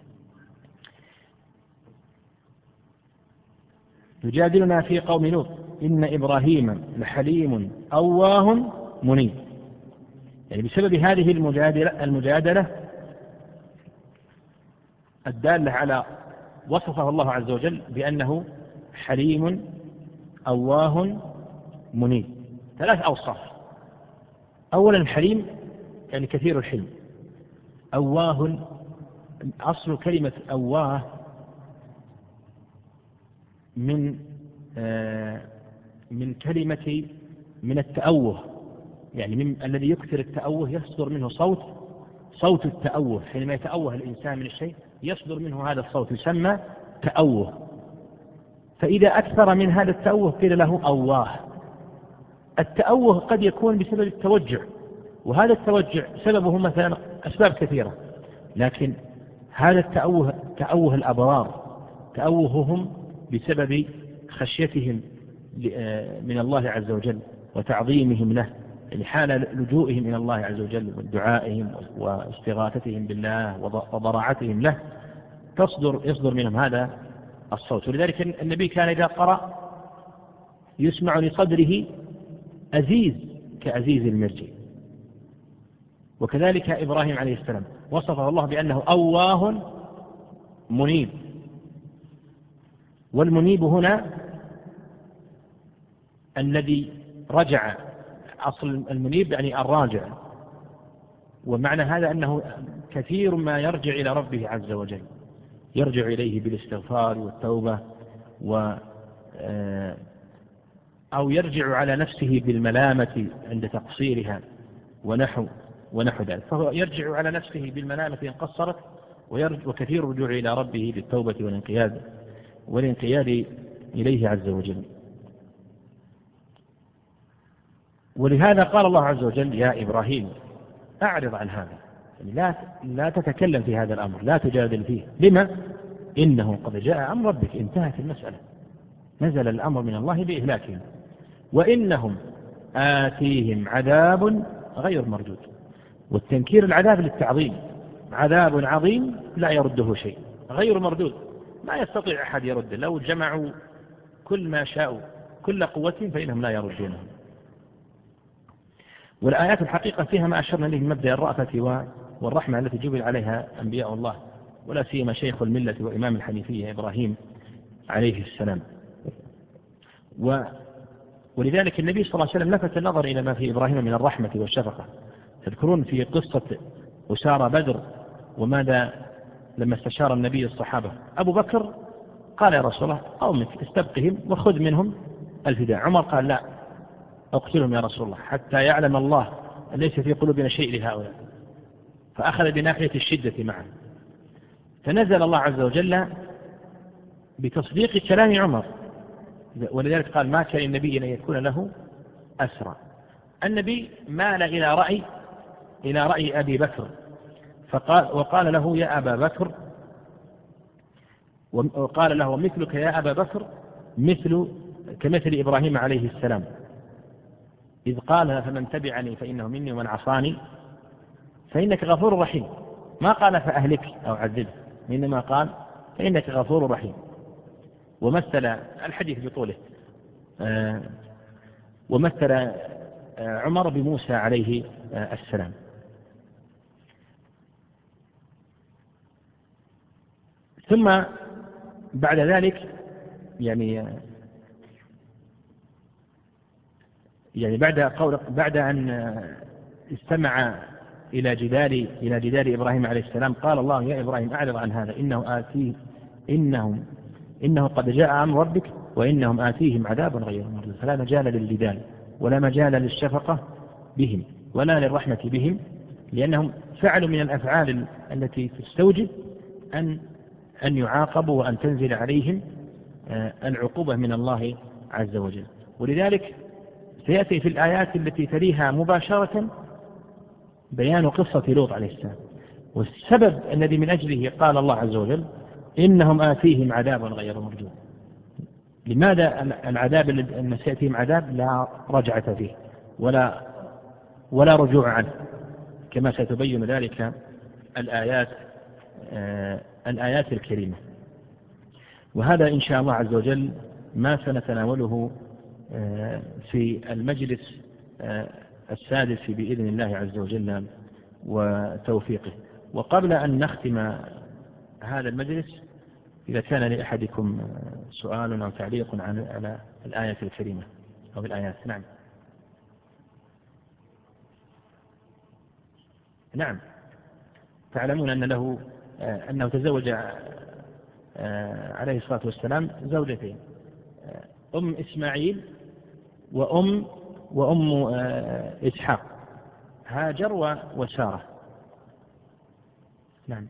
يجادلنا في قوم لوط إن إبراهيم لحليم أواه منيب. يعني بسبب هذه المجادلة الدالة على وصفه الله عز وجل بأنه حليم أواه منيب، 3 أوصاف. أولا حليم يعني كثير الحلم. أواه، أصل كلمة أواه من كلمة من التأوه، يعني من الذي يكثر التأوه يصدر منه صوت التأوه. حينما يتأوه الإنسان من الشيء يصدر منه هذا الصوت، يسمى تأوه. فإذا أكثر من هذا التأوه قيل له أواه. التأوه قد يكون بسبب التوجع، وهذا التوجع سببه مثلا أسباب كثيرة، لكن هذا التأوه تأوه الأبرار، تأوههم بسبب خشيتهم من الله عز وجل وتعظيمهم له، يعني حال لجوئهم إلى الله عز وجل ودعائهم واستغاثتهم بالله وضراعتهم له يصدر منهم هذا الصوت. ولذلك النبي كان إذا قرأ يسمع لصدره أزيز كأزيز المرجل. وكذلك إبراهيم عليه السلام وصفه الله بأنه أواه منيب. والمنيب هنا الذي رجع، أصل المنيب يعني الراجع، ومعنى هذا أنه كثير ما يرجع إلى ربه عز وجل، يرجع إليه بالاستغفار والتوبة أو يرجع على نفسه بالملامة عند تقصيرها ونحو ذلك. فهو يرجع على نفسه بالملامة إن قصرت، وكثير الرجوع إلى ربه بالتوبة والانقياد إليه عز وجل. ولهذا قال الله عز وجل يا إبراهيم أعرض عن هذا، يعني لا تتكلم في هذا الأمر، لا تجادل فيه. لما؟ إنه قد جاء أمر ربك، انتهت المسألة، نزل الأمر من الله بإهلاكهم، وإنهم آتيهم عذاب غير مردود. والتنكير العذاب للتعظيم، عذاب عظيم لا يرده شيء، غير مردود، ما يستطيع أحد يرد، لو جمعوا كل ما شاءوا كل قوة فإنهم لا يردونه. والآيات الحقيقة فيها ما أشرنا إليه من مبدأ الرأفة والرحمة التي جبل عليها أنبياء الله، ولا سيما شيخ الملة وإمام الحنيفية إبراهيم عليه السلام. ولذلك النبي صلى الله عليه وسلم لفت النظر إلى ما في إبراهيم من الرحمة والشفقة. تذكرون في قصة أسارى بدر وماذا لما استشار النبي الصحابة؟ أبو بكر قال يا رسول الله قومك استبقهم وخذ منهم الفداء. عمر قال لا، اقتلهم يا رسول الله حتى يعلم الله أن ليس في قلوبنا شيء لهؤلاء. فأخذ بناحية الشدة معه، فنزل الله عز وجل بتصديق كلام عمر، ولذلك قال ما كان النبي أن يكون له أسرى. النبي مال إلى رأي أبي بكر وقال له يا أبا بكر، وقال له مثلك يا أبا بكر كمثل إبراهيم عليه السلام إذ قال فمن تبعني فإنه مني ومن عصاني فإنك غفور رحيم. ما قال فأهلك أو عذبه، إنما قال فإنك غفور رحيم. ومثل الحديث بطوله، ومثل عمر بموسى عليه السلام. ثم بعد ذلك يعني بعد أن استمع إلى جدال إبراهيم عليه السلام قال الله يا إبراهيم أعرض عن هذا إنه قد جاء أمر ربك وإنهم آتيهم عذاب غير مردود. فلا مجال للجدال ولا مجال للشفقة بهم ولا للرحمة بهم، لأنهم فعلوا من الأفعال التي تستوجب أن يعاقبوا وأن تنزل عليهم العقوبة من الله عز وجل. ولذلك سيأتي في الآيات التي تليها مباشرة بيان قصة لوط عليه السلام، والسبب الذي من أجله قال الله عز وجل إنهم آتيهم عذاب غير مردود. لماذا العذاب أن سيأتيهم عذاب لا رجعة فيه ولا رجوع عنه، كما ستبين ذلك الآيات الكريمة. وهذا إن شاء الله عز وجل ما سنتناوله في المجلس السادس بإذن الله عز وجل وتوفيقه. وقبل أن نختم هذا المجلس إذا كان لأحدكم سؤال أو تعليق على الآية الكريمة أو الآيات. نعم. تعلمون أنه تزوج عليه الصلاة والسلام زوجتين، أم إسماعيل وأم إسحاق، هاجر وسارة. نعم.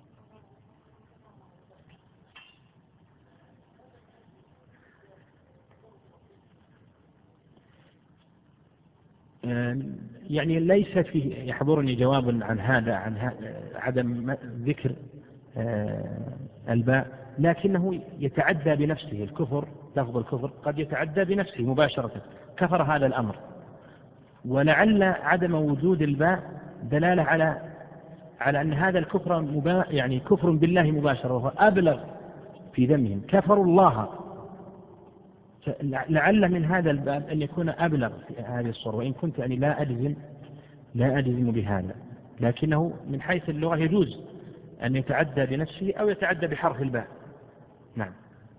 يعني ليس فيه يحضرني جواب عن عدم ذكر الباء، لكنه يتعدى بنفسه الكفر. لفظ الكفر قد يتعدى بنفسه مباشرة، كفر هذا الأمر، ولعل عدم وجود الباء دلالة على أن هذا الكفر يعني كفر بالله مباشرة، وهو أبلغ في ذمهم، كفروا الله. لعل من هذا الباب أن يكون أبلغ في هذه الصورة، وإن كنت يعني لا أجزم بهذا، لكنه من حيث اللغة يجوز أن يتعدى بنفسه أو يتعدى بحرف الباء. نعم.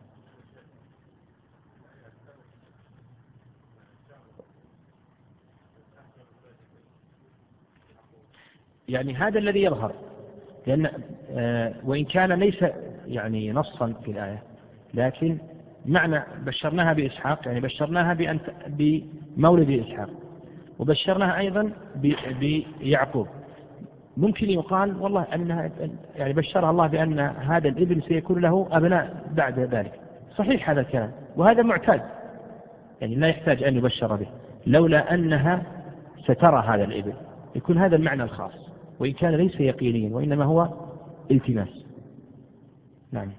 يعني هذا الذي يظهر، لأن وإن كان ليس يعني نصا في الآية، لكن معنى بشرناها بإسحاق يعني بشرناها بمولد إسحاق، وبشرناها أيضا بيعقوب. ممكن يقال والله أنها يعني بشرها الله بأن هذا الابن سيكون له أبناء بعد ذلك. صحيح هذا الكلام، وهذا معتاد، يعني لا يحتاج أن يبشر به، لولا أنها سترى هذا الابن يكون هذا المعنى الخاص، وإن كان ليس يقينيا وإنما هو التماس. نعم.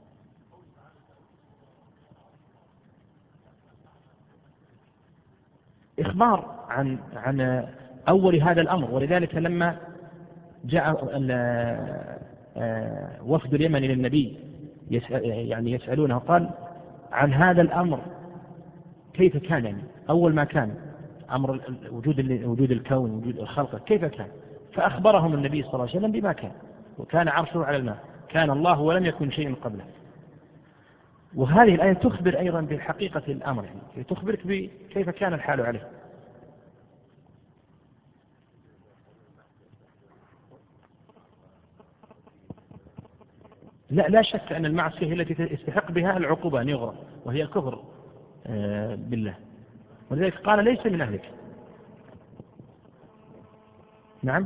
إخبار عن أول هذا الأمر، ولذلك لما جاء وفد اليمن للنبي يسألونه قال عن هذا الأمر كيف كان، يعني أول ما كان أمر وجود الكون وجود الخلق كيف كان، فأخبرهم النبي صلى الله عليه وسلم بما كان، وكان عرشه على الماء، كان الله ولم يكن شيء قبله. وهذه الآية تخبر أيضا بحقيقة الأمر، يعني تخبرك بكيف كان الحال عليه. لا شك أن المعصية هي التي يستحق بها العقوبة أن يغرق، وهي الكفر بالله. ولذلك قال ليس من أهلك. نعم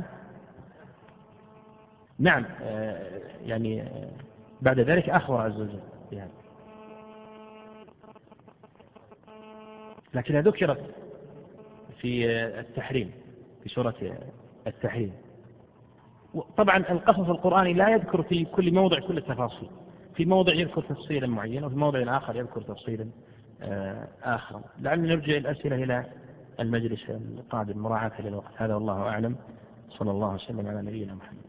نعم يعني بعد ذلك أخبر عز وجل بهذا، لكنها ذكرت في التحريم في سورة التحريم. طبعا القصص القرآني لا يذكر في كل موضع كل التفاصيل، في موضع يذكر تفصيلا معينا وفي موضع آخر يذكر تفصيلا آخر. لعلنا نرجع الأسئلة إلى المجلس القادم مراعاة للوقت. هذا والله أعلم. صلى الله وسلم على نبينا محمد.